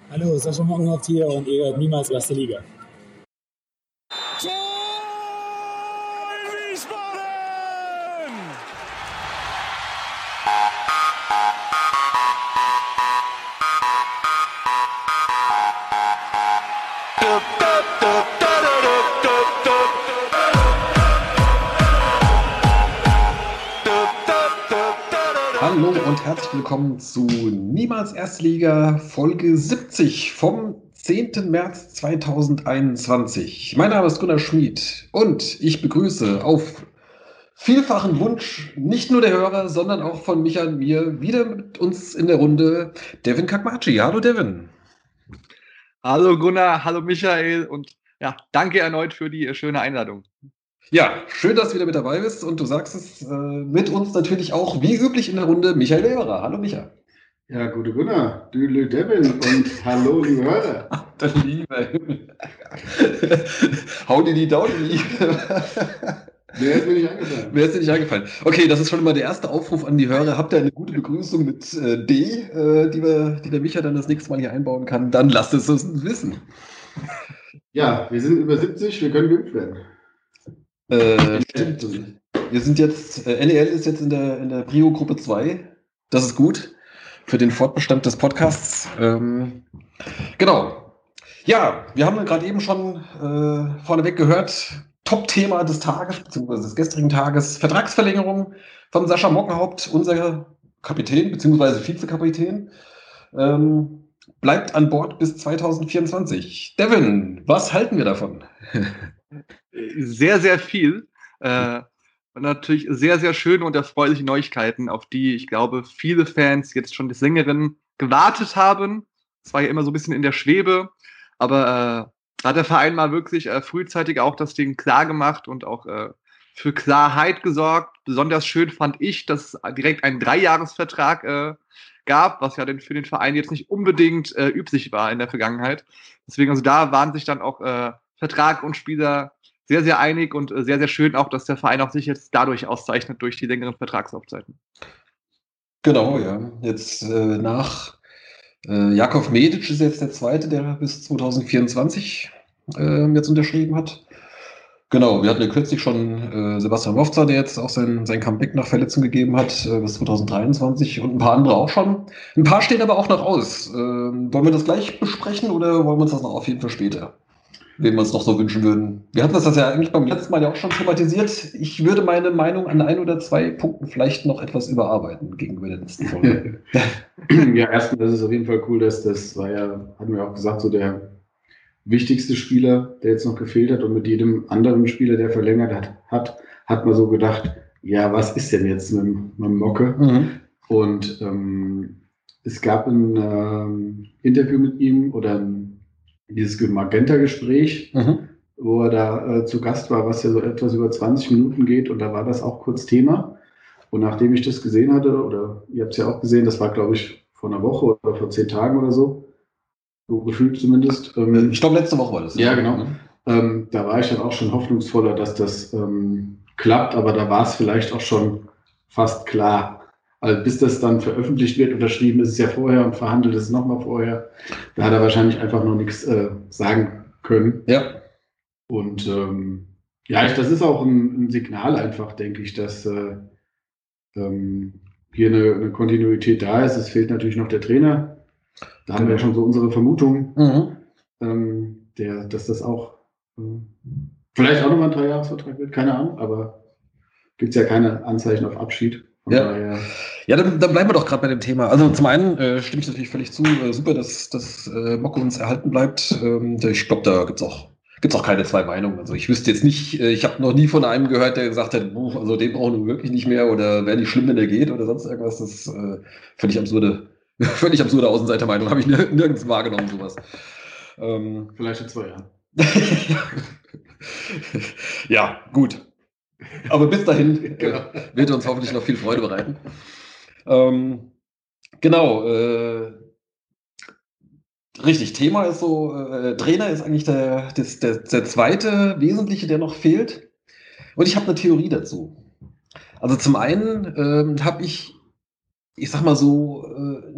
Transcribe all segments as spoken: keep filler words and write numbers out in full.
Hallo, Sascha Mockenhaupt hier und ihr hört niemals erste Liga. Tor Wiesbaden! Hallo und herzlich willkommen zu Niemals Erste Liga, Folge siebzig vom zehnten März zweitausendeinundzwanzig. Mein Name ist Gunnar Schmid und ich begrüße auf vielfachen Wunsch nicht nur der Hörer, sondern auch von Micha und mir wieder mit uns in der Runde Devin Kakmachi. Hallo Devin. Hallo Gunnar, hallo Michael und ja, danke erneut für die schöne Einladung. Ja, schön, dass du wieder mit dabei bist und du sagst es äh, mit uns natürlich auch wie üblich in der Runde Michael Weberer. Hallo Micha. Ja, gute Gunnar, Dülü Devin und hallo liebe Hörer. Der Liebe. Hau dir die Daumen. Wer ist mir nicht eingefallen? Mir ist dir nicht eingefallen. Okay, das ist schon mal der erste Aufruf an die Hörer. Habt ihr eine gute Begrüßung mit äh, D, äh, die, wir, die der Micha dann das nächste Mal hier einbauen kann? Dann lasst es uns wissen. Ja, wir sind über siebzig, wir können geimpft werden. Äh, stimmt. Wir sind jetzt, äh, N E L ist jetzt in der, in der Prio-Gruppe zwei. Das ist gut für den Fortbestand des Podcasts. Ähm, genau. Ja, wir haben gerade eben schon äh, vorneweg gehört, Top-Thema des Tages, beziehungsweise des gestrigen Tages, Vertragsverlängerung von Sascha Mockenhaupt, unser Kapitän, beziehungsweise Vizekapitän, ähm, bleibt an Bord bis zweitausendvierundzwanzig. Devin, was halten wir davon? Sehr, sehr viel. Äh, und natürlich sehr, sehr schöne und erfreuliche Neuigkeiten, auf die ich glaube, viele Fans jetzt schon des Längeren gewartet haben. Es war ja immer so ein bisschen in der Schwebe, aber äh, da hat der Verein mal wirklich äh, frühzeitig auch das Ding klar gemacht und auch äh, für Klarheit gesorgt. Besonders schön fand ich, dass es direkt einen Dreijahresvertrag äh, gab, was ja denn für den Verein jetzt nicht unbedingt äh, üblich war in der Vergangenheit. Deswegen, also da waren sich dann auch äh, Vertrag und Spieler sehr, sehr einig und äh, sehr, sehr schön auch, dass der Verein auch sich jetzt dadurch auszeichnet, durch die längeren Vertragslaufzeiten. Genau, ja. Jetzt äh, nach äh, Jakov Medic ist jetzt der Zweite, der bis zweitausendvierundzwanzig äh, jetzt unterschrieben hat. Genau, wir hatten ja kürzlich schon äh, Sebastian Wovza, der jetzt auch sein, sein Comeback nach Verletzung gegeben hat, äh, bis zweitausenddreiundzwanzig und ein paar andere auch schon. Ein paar stehen aber auch noch aus. Ähm, wollen wir das gleich besprechen oder wollen wir uns das noch auf jeden Fall später, wen wir uns noch so wünschen würden? Wir hatten das ja eigentlich beim letzten Mal ja auch schon thematisiert. Ich würde meine Meinung an ein oder zwei Punkten vielleicht noch etwas überarbeiten gegenüber der letzten Folge. Ja, erstens ist es auf jeden Fall cool, dass das war ja, hatten wir auch gesagt, so der wichtigste Spieler, der jetzt noch gefehlt hat, und mit jedem anderen Spieler, der verlängert hat, hat, hat man so gedacht, ja, was ist denn jetzt mit, mit dem Mocke? Mhm. Und ähm, es gab ein ähm, Interview mit ihm oder ein, dieses Magenta-Gespräch, mhm. wo er da äh, zu Gast war, was ja so etwas über zwanzig Minuten geht, und da war das auch kurz Thema. Und nachdem ich das gesehen hatte, oder ihr habt es ja auch gesehen, das war, glaube ich, vor einer Woche oder vor zehn Tagen oder so, so gefühlt zumindest. Ähm, ich glaube, letzte Woche war das. Ja, genau. Mhm. Ähm, da war ich dann auch schon hoffnungsvoller, dass das ähm, klappt, aber da war es vielleicht auch schon fast klar. Also bis das dann veröffentlicht wird, unterschrieben ist es ja vorher und verhandelt ist es nochmal vorher. Da hat er wahrscheinlich einfach noch nichts äh, sagen können. Ja. Und ähm, ja, ich, das ist auch ein, ein Signal einfach, denke ich, dass äh, ähm, hier eine, eine Kontinuität da ist. Es fehlt natürlich noch der Trainer. Da haben wir ja schon so unsere Vermutungen, mhm. ähm, der, dass das auch äh, vielleicht auch nochmal ein Dreijahresvertrag wird, keine Ahnung, aber gibt es ja keine Anzeichen auf Abschied. Von ja, daher, ja dann, dann bleiben wir doch gerade bei dem Thema. Also zum einen äh, stimme ich natürlich völlig zu, äh, super, dass, dass äh, Mocke uns erhalten bleibt. Ähm, ich glaube, da gibt es auch Gibt es auch keine zwei Meinungen. Also ich wüsste jetzt nicht, ich habe noch nie von einem gehört, der gesagt hat, also den brauchen wir wirklich nicht mehr oder wäre nicht schlimm, wenn der geht oder sonst irgendwas. Das ist äh, völlig absurde, völlig absurde Außenseitermeinung. Habe ich nirgends wahrgenommen, sowas. Ähm, Vielleicht in zwei Jahren. Ja, gut. Aber bis dahin genau. äh, wird uns hoffentlich noch viel Freude bereiten. Ähm, genau, äh, richtig, Thema ist so, äh, Trainer ist eigentlich der, das, der, der zweite Wesentliche, der noch fehlt. Und ich habe eine Theorie dazu. Also zum einen ähm, habe ich, ich sag mal so, äh, ein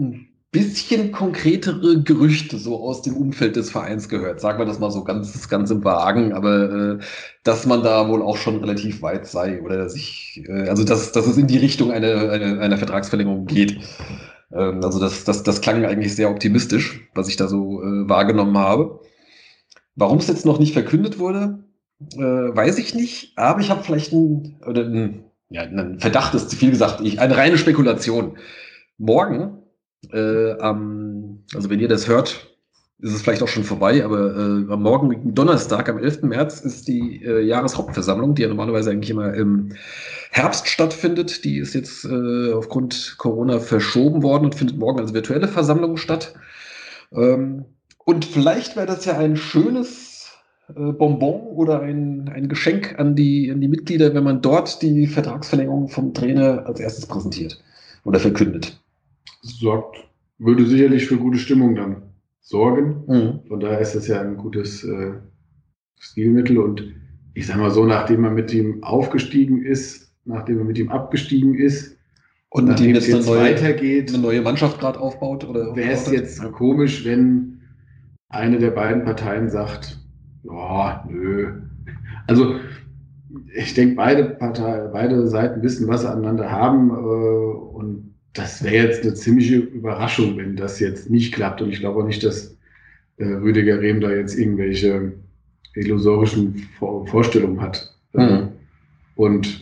bisschen konkretere Gerüchte so aus dem Umfeld des Vereins gehört. Sagen wir das mal so ganz, ganz im Vagen, aber äh, dass man da wohl auch schon relativ weit sei oder sich, äh, also dass, dass es in die Richtung einer eine, eine Vertragsverlängerung geht. Ähm, also das, das, das klang eigentlich sehr optimistisch, was ich da so äh, wahrgenommen habe. Warum es jetzt noch nicht verkündet wurde, äh, weiß ich nicht, aber ich habe vielleicht ein, oder ein, ja, ein Verdacht, ist zu viel gesagt, ich, eine reine Spekulation. Morgen Äh, am, also wenn ihr das hört, ist es vielleicht auch schon vorbei, aber äh, am Morgen, Donnerstag, am elften März, ist die äh, Jahreshauptversammlung, die ja normalerweise eigentlich immer im Herbst stattfindet. Die ist jetzt äh, aufgrund Corona verschoben worden und findet morgen als virtuelle Versammlung statt. Ähm, und vielleicht wäre das ja ein schönes äh, Bonbon oder ein, ein Geschenk an die, an die Mitglieder, wenn man dort die Vertragsverlängerung vom Trainer als erstes präsentiert oder verkündet. Sorgt, würde sicherlich für gute Stimmung dann sorgen. Mhm. Von daher ist das ja ein gutes äh, Stilmittel. Und ich sag mal so, nachdem man mit ihm aufgestiegen ist, nachdem man mit ihm abgestiegen ist und mit ihm jetzt, jetzt eine, neue, weitergeht, eine neue Mannschaft gerade aufbaut, oder wäre es jetzt ja. komisch, wenn eine der beiden Parteien sagt, ja, nö. Also ich denke, beide Parteien, beide Seiten wissen, was sie aneinander haben, äh, und das wäre jetzt eine ziemliche Überraschung, wenn das jetzt nicht klappt. Und ich glaube auch nicht, dass äh, Rüdiger Rehm da jetzt irgendwelche illusorischen Vor- Vorstellungen hat. Mhm. Und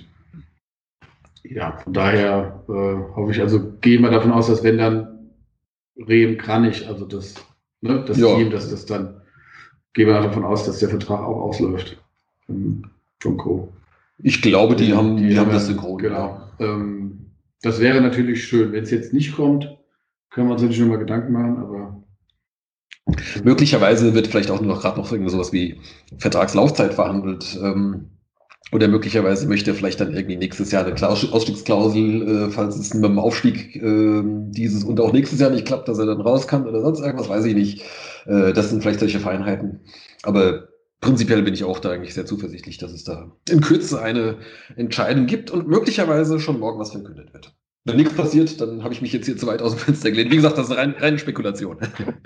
ja, von daher äh, hoffe ich, also gehe mal davon aus, dass wenn dann Rehm Kranich, also das, ne, das Ja. Team, dass das dann, gehen wir davon aus, dass der Vertrag auch ausläuft von, von Co. Ich glaube, die, die haben, die, die haben das ja, synchron. Genau. Ähm, das wäre natürlich schön. Wenn es jetzt nicht kommt, können wir uns natürlich nochmal Gedanken machen, aber möglicherweise wird vielleicht auch noch gerade noch irgend sowas wie Vertragslaufzeit verhandelt. Ähm, oder möglicherweise möchte er vielleicht dann irgendwie nächstes Jahr eine Klaus- Ausstiegsklausel, äh, falls es mit dem Aufstieg äh, dieses und auch nächstes Jahr nicht klappt, dass er dann raus kann oder sonst irgendwas, weiß ich nicht. Äh, das sind vielleicht solche Feinheiten. Aber prinzipiell bin ich auch da eigentlich sehr zuversichtlich, dass es da in Kürze eine Entscheidung gibt und möglicherweise schon morgen was verkündet wird. Wenn nichts passiert, dann habe ich mich jetzt hier zu weit aus dem Fenster gelehnt. Wie gesagt, das ist rein, reine Spekulation.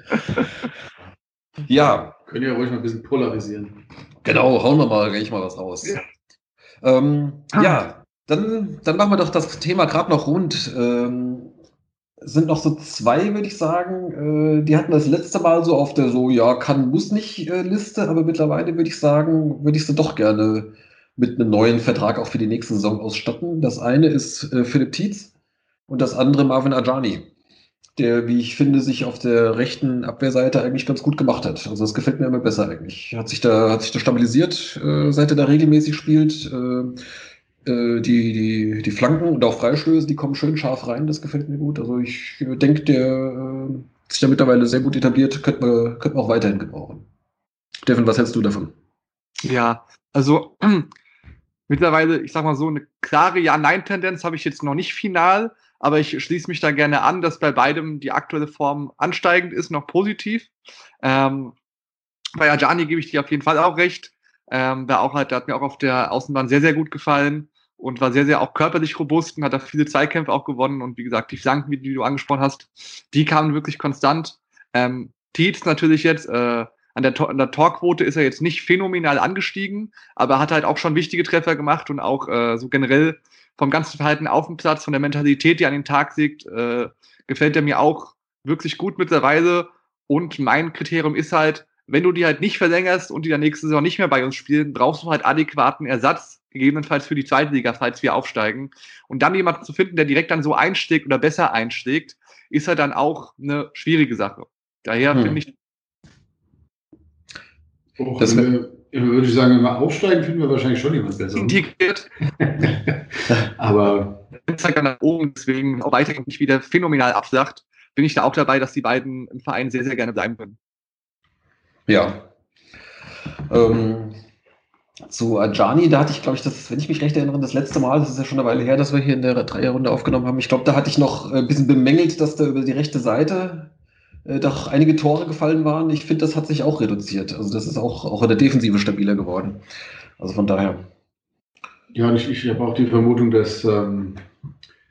Ja. Können ja ruhig mal ein bisschen polarisieren. Genau, hauen wir mal gleich mal was raus. Ja, ähm, ja dann, dann machen wir doch das Thema gerade noch rund. Ähm, es sind noch so zwei, würde ich sagen. Äh, die hatten das letzte Mal so auf der so, ja, kann, muss nicht äh, Liste, aber mittlerweile würde ich sagen, würde ich sie doch gerne mit einem neuen Vertrag auch für die nächste Saison ausstatten. Das eine ist äh, Philipp Tietz und das andere Marvin Ajani, der, wie ich finde, sich auf der rechten Abwehrseite eigentlich ganz gut gemacht hat. Also das gefällt mir immer besser eigentlich. Hat sich da, hat sich da stabilisiert, äh, seit er da regelmäßig spielt. Äh, äh, die, die, die Flanken und auch Freistöße, die kommen schön scharf rein, das gefällt mir gut. Also ich äh, denke, der äh, sich da mittlerweile sehr gut etabliert, könnte man, könnte man auch weiterhin gebrauchen. Stefan, was hältst du davon? Ja, also mittlerweile, ich sag mal so, eine klare Ja-Nein-Tendenz habe ich jetzt noch nicht final, aber ich schließe mich da gerne an, dass bei beidem die aktuelle Form ansteigend ist, noch positiv. Ähm, bei Ajani gebe ich dir auf jeden Fall auch recht. Ähm, der, auch halt, der hat mir auch auf der Außenbahn sehr, sehr gut gefallen und war sehr, sehr auch körperlich robust und hat da viele Zweikämpfe auch gewonnen. Und wie gesagt, die Flanken, die du angesprochen hast, die kamen wirklich konstant. Ähm, Tietz natürlich jetzt, äh, An der, an der Torquote ist er jetzt nicht phänomenal angestiegen, aber er hat halt auch schon wichtige Treffer gemacht und auch äh, so generell vom ganzen Verhalten auf dem Platz, von der Mentalität, die an den Tag legt, äh, gefällt er mir auch wirklich gut mittlerweile. Und mein Kriterium ist halt, wenn du die halt nicht verlängerst und die dann nächste Saison nicht mehr bei uns spielen, brauchst du halt adäquaten Ersatz, gegebenenfalls für die zweite Liga, falls wir aufsteigen. Und dann jemanden zu finden, der direkt dann so einschlägt oder besser einschlägt, ist halt dann auch eine schwierige Sache. Daher hm. finde ich, Oh, das wir, würde ich sagen, wenn wir aufsteigen, finden wir wahrscheinlich schon jemand besser. Integriert. Aber es halt nach oben, deswegen auch weiterhin nicht wieder phänomenal abflacht, bin ich da auch dabei, dass die beiden im Verein sehr, sehr gerne bleiben können. Ja. Ähm, zu Ajani, da hatte ich, glaube ich, das, wenn ich mich recht erinnere, das letzte Mal, das ist ja schon eine Weile her, dass wir hier in der Dreierrunde aufgenommen haben. Ich glaube, da hatte ich noch ein bisschen bemängelt, dass da über die rechte Seite doch einige Tore gefallen waren. Ich finde, das hat sich auch reduziert. Also das ist auch, auch in der Defensive stabiler geworden. Also von daher. Ja, und ich, ich habe auch die Vermutung, dass ähm,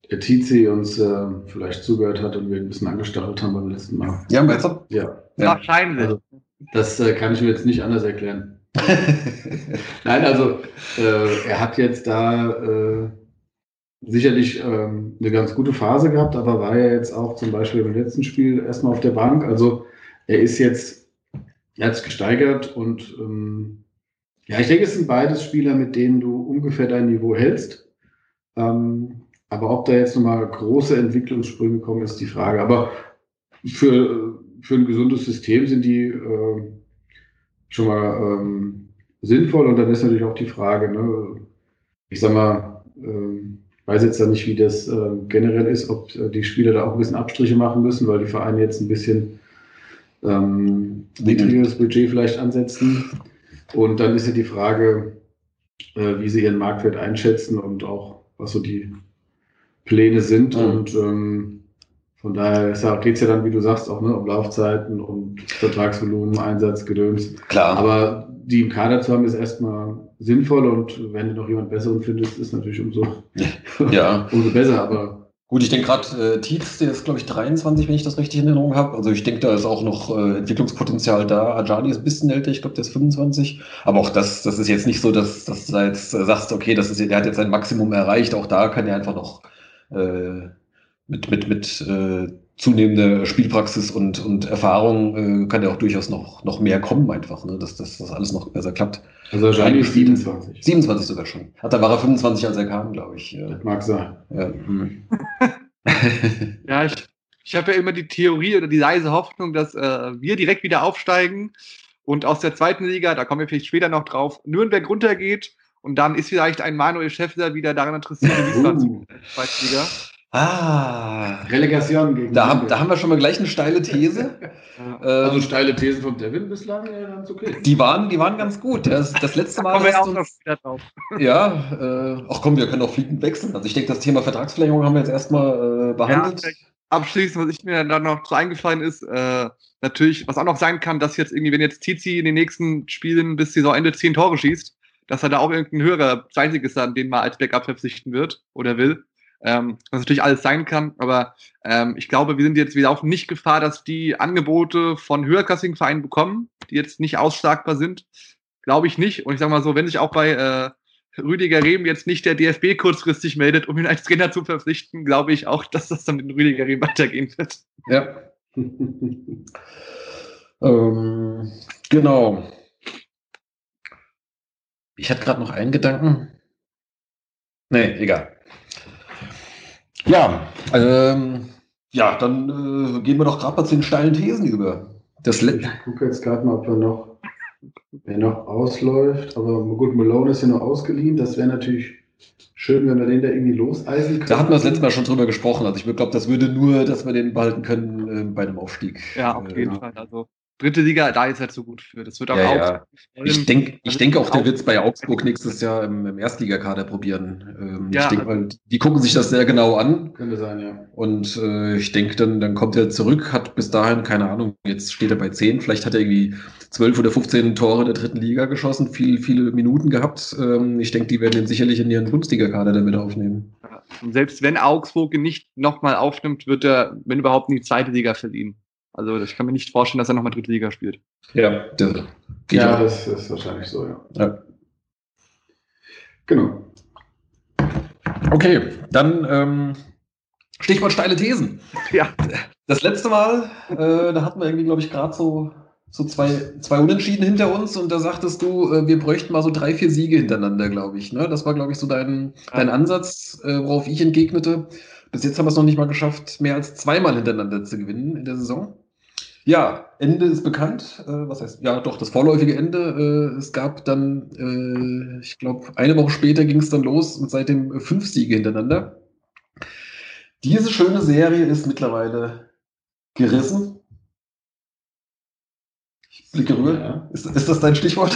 der Tizi uns äh, vielleicht zugehört hat und wir ein bisschen angestachelt haben beim letzten Mal. Ja, meinst du? Ja. Ja. Wahrscheinlich. Also, das äh, kann ich mir jetzt nicht anders erklären. Nein, also äh, er hat jetzt da äh, sicherlich ähm, eine ganz gute Phase gehabt, aber war ja jetzt auch zum Beispiel im letzten Spiel erstmal auf der Bank. Also er ist jetzt, er hat sich gesteigert und ähm, ja, ich denke, es sind beides Spieler, mit denen du ungefähr dein Niveau hältst. Ähm, aber ob da jetzt nochmal große Entwicklungssprünge kommen, ist die Frage. Aber für, für ein gesundes System sind die äh, schon mal ähm, sinnvoll. Und dann ist natürlich auch die Frage, ne, ich sag mal, ähm, ich weiß jetzt ja nicht, wie das äh, generell ist, ob äh, die Spieler da auch ein bisschen Abstriche machen müssen, weil die Vereine jetzt ein bisschen ähm, niedrigeres Budget vielleicht ansetzen. Und dann ist ja die Frage, äh, wie sie ihren Marktwert einschätzen und auch, was so die Pläne sind. Mhm. Und ähm, von daher geht es ja dann, wie du sagst, auch ne, um Laufzeiten und Vertragsvolumen, Einsatz, Gedöns. Klar. Aber die im Kader zu haben, ist erstmal sinnvoll. Und wenn du noch jemand Besseren findest, ist natürlich umso, Ja. umso besser. Aber Gut, ich denke gerade, äh, Tietz, der ist, glaube ich, dreiundzwanzig, wenn ich das richtig in Erinnerung habe. Also ich denke, da ist auch noch äh, Entwicklungspotenzial da. Ajani ist ein bisschen älter, ich glaube, der ist fünfundzwanzig. Aber auch das, das ist jetzt nicht so, dass, dass du da jetzt äh, sagst, okay, das ist, der hat jetzt sein Maximum erreicht. Auch da kann er einfach noch äh, mit, mit, mit äh, zunehmender Spielpraxis und, und Erfahrung äh, kann ja auch durchaus noch, noch mehr kommen einfach, ne? dass, dass das alles noch besser klappt. also wahrscheinlich ist siebenundzwanzig. siebenundzwanzig sogar schon. Hat, da war er fünfundzwanzig, als er kam, glaube ich. Ja. Das mag sein. Ja, hm. Ja, ich, ich habe ja immer die Theorie oder die leise Hoffnung, dass äh, wir direkt wieder aufsteigen und aus der zweiten Liga, da kommen wir vielleicht später noch drauf, Nürnberg runtergeht und dann ist vielleicht ein Manuel Schäffler wieder daran interessiert, in Wiesbaden zu Uh. gehen, in der zweiten Liga. Ah, Relegation gegen da haben, da haben wir schon mal gleich eine steile These. Ja. Also Ähm, steile Thesen von Devin bislang, ja, ganz okay. die, waren, die waren ganz gut. Das, das letzte Mal Kommen wir hast auch du noch uns, später drauf. ja, äh, ach komm, wir können auch fliegend wechseln. Also ich denke, das Thema Vertragsverlängerung haben wir jetzt erstmal äh, behandelt. Ja, abschließend, was ich mir dann noch so eingefallen ist, äh, natürlich, was auch noch sein kann, dass jetzt irgendwie, wenn jetzt Tizi in den nächsten Spielen bis Saisonende zehn Tore schießt, dass er da auch irgendein höherer Zeitliges den mal als Backup verpflichten wird oder will. Ähm, was natürlich alles sein kann, aber ähm, ich glaube, wir sind jetzt wieder auch nicht Gefahr, dass die Angebote von höherklassigen Vereinen bekommen, die jetzt nicht ausschlagbar sind. Glaube ich nicht. Und ich sage mal so, wenn sich auch bei äh, Rüdiger Rehm jetzt nicht der D F B kurzfristig meldet, um ihn als Trainer zu verpflichten, glaube ich auch, dass das dann mit Rüdiger Rehm weitergehen wird. Ja. ähm, genau. Ich hatte gerade noch einen Gedanken. Nee, egal. Ja, ähm, ja, dann äh, gehen wir doch gerade mal zu den steilen Thesen über. Das Ich gucke jetzt gerade mal, ob er noch, wer noch ausläuft. Aber gut, Malone ist ja nur ausgeliehen. Das wäre natürlich schön, wenn wir den da irgendwie loseisen können. Da hatten wir das letzte Mal schon drüber gesprochen. Also ich glaube, das würde nur, dass wir den behalten können äh, bei einem Aufstieg. Ja, auf jeden äh, Fall. Also dritte Liga, da ist er zu gut für. Das wird auch Ja, Augsburg ja. wollen. Ich denke ich Also denk auch, der auch- wird es bei Augsburg nächstes Jahr im, im Erstligakader probieren. Ähm, Ja, ich denke also- mal, die gucken sich das sehr genau an. Könnte sein, ja. Und äh, ich denke, dann, dann kommt er zurück, hat bis dahin, keine Ahnung, jetzt steht er bei zehn, vielleicht hat er irgendwie zwölf oder fünfzehn Tore der dritten Liga geschossen, viel, viele Minuten gehabt. Ähm, ich denke, die werden ihn sicherlich in ihren Bundesliga-Kader damit aufnehmen. Ja. Und selbst wenn Augsburg ihn nicht nochmal aufnimmt, wird er, wenn überhaupt, in die zweite Liga verliehen. Also ich kann mir nicht vorstellen, dass er nochmal dritte Liga spielt. Ja, der geht Ja, auch. das ist wahrscheinlich so, ja. Ja. Genau. Okay, dann ähm, Stichwort steile Thesen. Ja. Das letzte Mal, äh, da hatten wir irgendwie, glaube ich, gerade so, so zwei, zwei Unentschieden hinter uns und da sagtest du, äh, wir bräuchten mal so drei, vier Siege hintereinander, glaube ich. Ne? Das war, glaube ich, so dein, dein Ansatz, äh, worauf ich entgegnete. Bis jetzt haben wir es noch nicht mal geschafft, mehr als zweimal hintereinander zu gewinnen in der Saison. Ja, Ende ist bekannt. Äh, was heißt, ja, doch, das vorläufige Ende. Äh, es gab dann, äh, ich glaube, eine Woche später ging es dann los und seitdem äh, fünf Siege hintereinander. Diese schöne Serie ist mittlerweile gerissen. Ich blicke rüber. Ja. Ist, ist das dein Stichwort?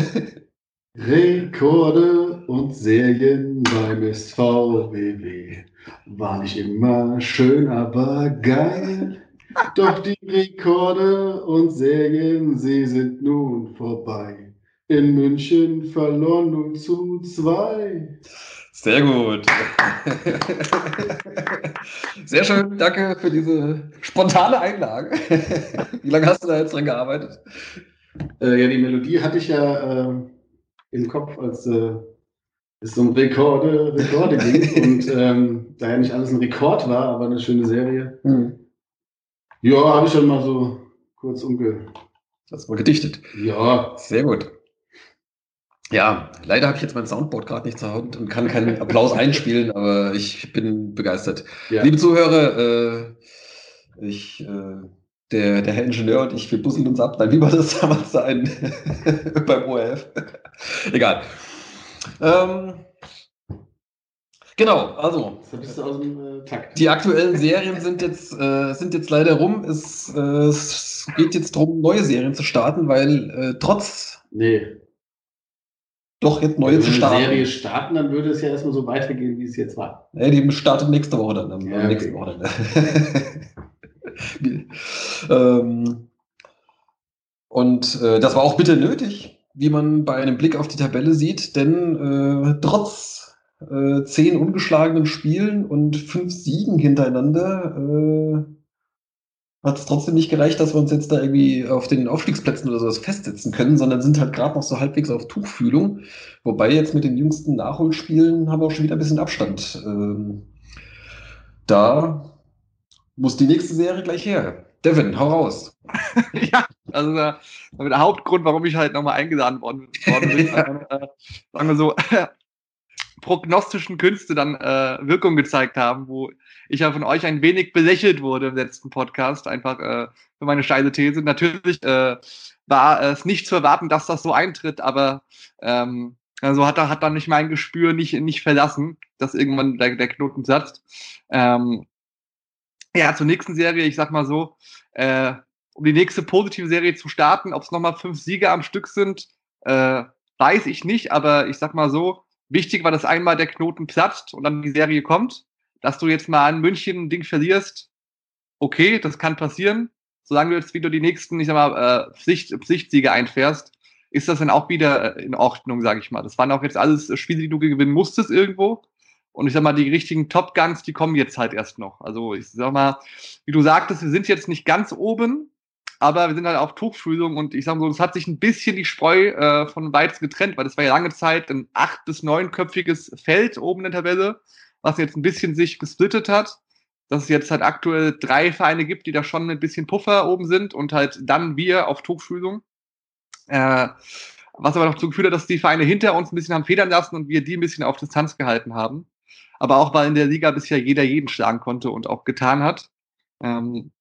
Rekorde und Serien beim S V W W war nicht immer schön, aber geil. Doch die Rekorde und Serien, sie sind nun vorbei. In München verloren nun zu zwei. Sehr gut. Sehr schön, danke für diese spontane Einlage. Wie lange hast du da jetzt dran gearbeitet? Äh, ja, die Melodie hatte ich ja äh, im Kopf, als äh, es um Rekorde, Rekorde ging. Und ähm, da ja nicht alles ein Rekord war, aber eine schöne Serie. Hm. Ja, habe ich dann mal so kurz umge... Das mal gedichtet. Ja. Sehr gut. Ja, leider habe ich jetzt mein Soundboard gerade nicht zur Hand und kann keinen Applaus einspielen, aber ich bin begeistert. Ja. Liebe Zuhörer, äh, ich, äh, der, der Herr Ingenieur und ich, wir busseln uns ab. Nein, wie war das damals sein beim O R F? Egal. Ähm, genau, also aus dem, äh, Takt. Die aktuellen Serien sind jetzt, äh, sind jetzt leider rum. Es, äh, es geht jetzt darum, neue Serien zu starten, weil äh, trotz... Nee. Doch, jetzt neue Wenn zu wir starten. Wenn eine Serie starten, dann würde es ja erstmal so weitergehen, wie es jetzt war. Ja, die startet nächste Woche dann. Am, ja, am nächsten okay. Wochenende. ähm, und äh, das war auch bitter nötig, wie man bei einem Blick auf die Tabelle sieht, denn äh, trotz äh, zehn ungeschlagenen Spielen und fünf Siegen hintereinander äh, hat es trotzdem nicht gereicht, dass wir uns jetzt da irgendwie auf den Aufstiegsplätzen oder sowas festsetzen können, sondern sind halt gerade noch so halbwegs auf Tuchfühlung. Wobei jetzt mit den jüngsten Nachholspielen haben wir auch schon wieder ein bisschen Abstand. Ähm, da muss die nächste Serie gleich her. Devin, hau raus. Ja, also der, der Hauptgrund, warum ich halt nochmal eingeladen worden, worden bin, ja. äh, sagen wir so, prognostischen Künste dann äh, Wirkung gezeigt haben, wo ich ja von euch ein wenig belächelt wurde im letzten Podcast, einfach äh, für meine steile These. Natürlich äh, war es nicht zu erwarten, dass das so eintritt, aber ähm, also hat, hat dann nicht mein Gespür nicht, nicht verlassen, dass irgendwann der, der Knoten platzt. Ähm, ja, zur nächsten Serie, ich sag mal so, äh, um die nächste positive Serie zu starten, ob es nochmal fünf Siege am Stück sind, äh, weiß ich nicht, aber ich sag mal so, wichtig war, dass einmal der Knoten platzt und dann die Serie kommt. Dass du jetzt mal in München ein Ding verlierst, okay, das kann passieren. Solange du jetzt wieder die nächsten, ich sag mal, äh, Pflicht, Pflichtsiege einfährst, ist das dann auch wieder in Ordnung, sage ich mal. Das waren auch jetzt alles Spiele, die du gewinnen musstest irgendwo. Und ich sag mal, die richtigen Top-Guns, die kommen jetzt halt erst noch. Also ich sag mal, wie du sagtest, wir sind jetzt nicht ganz oben, aber wir sind halt auf Tuchfühlung und ich sag mal so, das hat sich ein bisschen die Spreu äh, von Weizen getrennt, weil das war ja lange Zeit ein acht- bis neunköpfiges Feld oben in der Tabelle, was jetzt ein bisschen sich gesplittet hat, dass es jetzt halt aktuell drei Vereine gibt, die da schon ein bisschen Puffer oben sind und halt dann wir auf Tuchfühlung. Äh, was aber noch dazu geführt hat, dass die Vereine hinter uns ein bisschen haben federn lassen und wir die ein bisschen auf Distanz gehalten haben. Aber auch, weil in der Liga bisher jeder jeden schlagen konnte und auch getan hat. Ähm,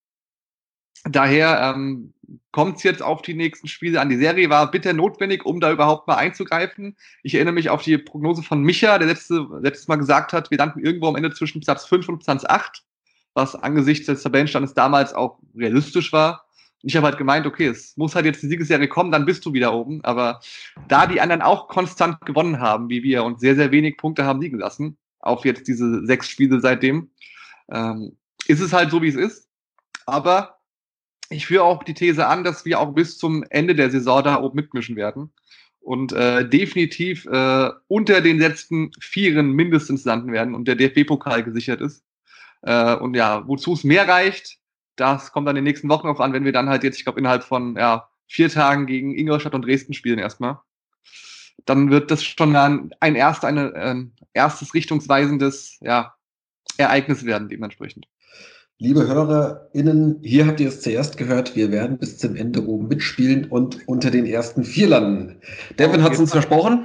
daher ähm, kommt es jetzt auf die nächsten Spiele an. Die Serie war bitter notwendig, um da überhaupt mal einzugreifen. Ich erinnere mich auf die Prognose von Micha, der letzte, letztes Mal gesagt hat, wir landen irgendwo am Ende zwischen Platz fünf und Platz acht, was angesichts des Tabellenstandes damals auch realistisch war. Und ich habe halt gemeint, okay, es muss halt jetzt die Siegesserie kommen, dann bist du wieder oben. Aber da die anderen auch konstant gewonnen haben, wie wir, und sehr, sehr wenig Punkte haben liegen lassen, auf jetzt diese sechs Spiele seitdem, ähm, ist es halt so, wie es ist. Aber ich führe auch die These an, dass wir auch bis zum Ende der Saison da oben mitmischen werden und äh, definitiv äh, unter den letzten Vieren mindestens landen werden und der D F B-Pokal gesichert ist. Äh, und ja, wozu es mehr reicht, das kommt dann in den nächsten Wochen auf an, wenn wir dann halt jetzt, ich glaube, innerhalb von ja, vier Tagen gegen Ingolstadt und Dresden spielen erstmal. Dann wird das schon ein, ein, erst, eine, ein erstes richtungsweisendes ja, Ereignis werden, dementsprechend. Liebe HörerInnen, hier habt ihr es zuerst gehört, wir werden bis zum Ende oben mitspielen und unter den ersten vier landen. Devin hat es uns versprochen.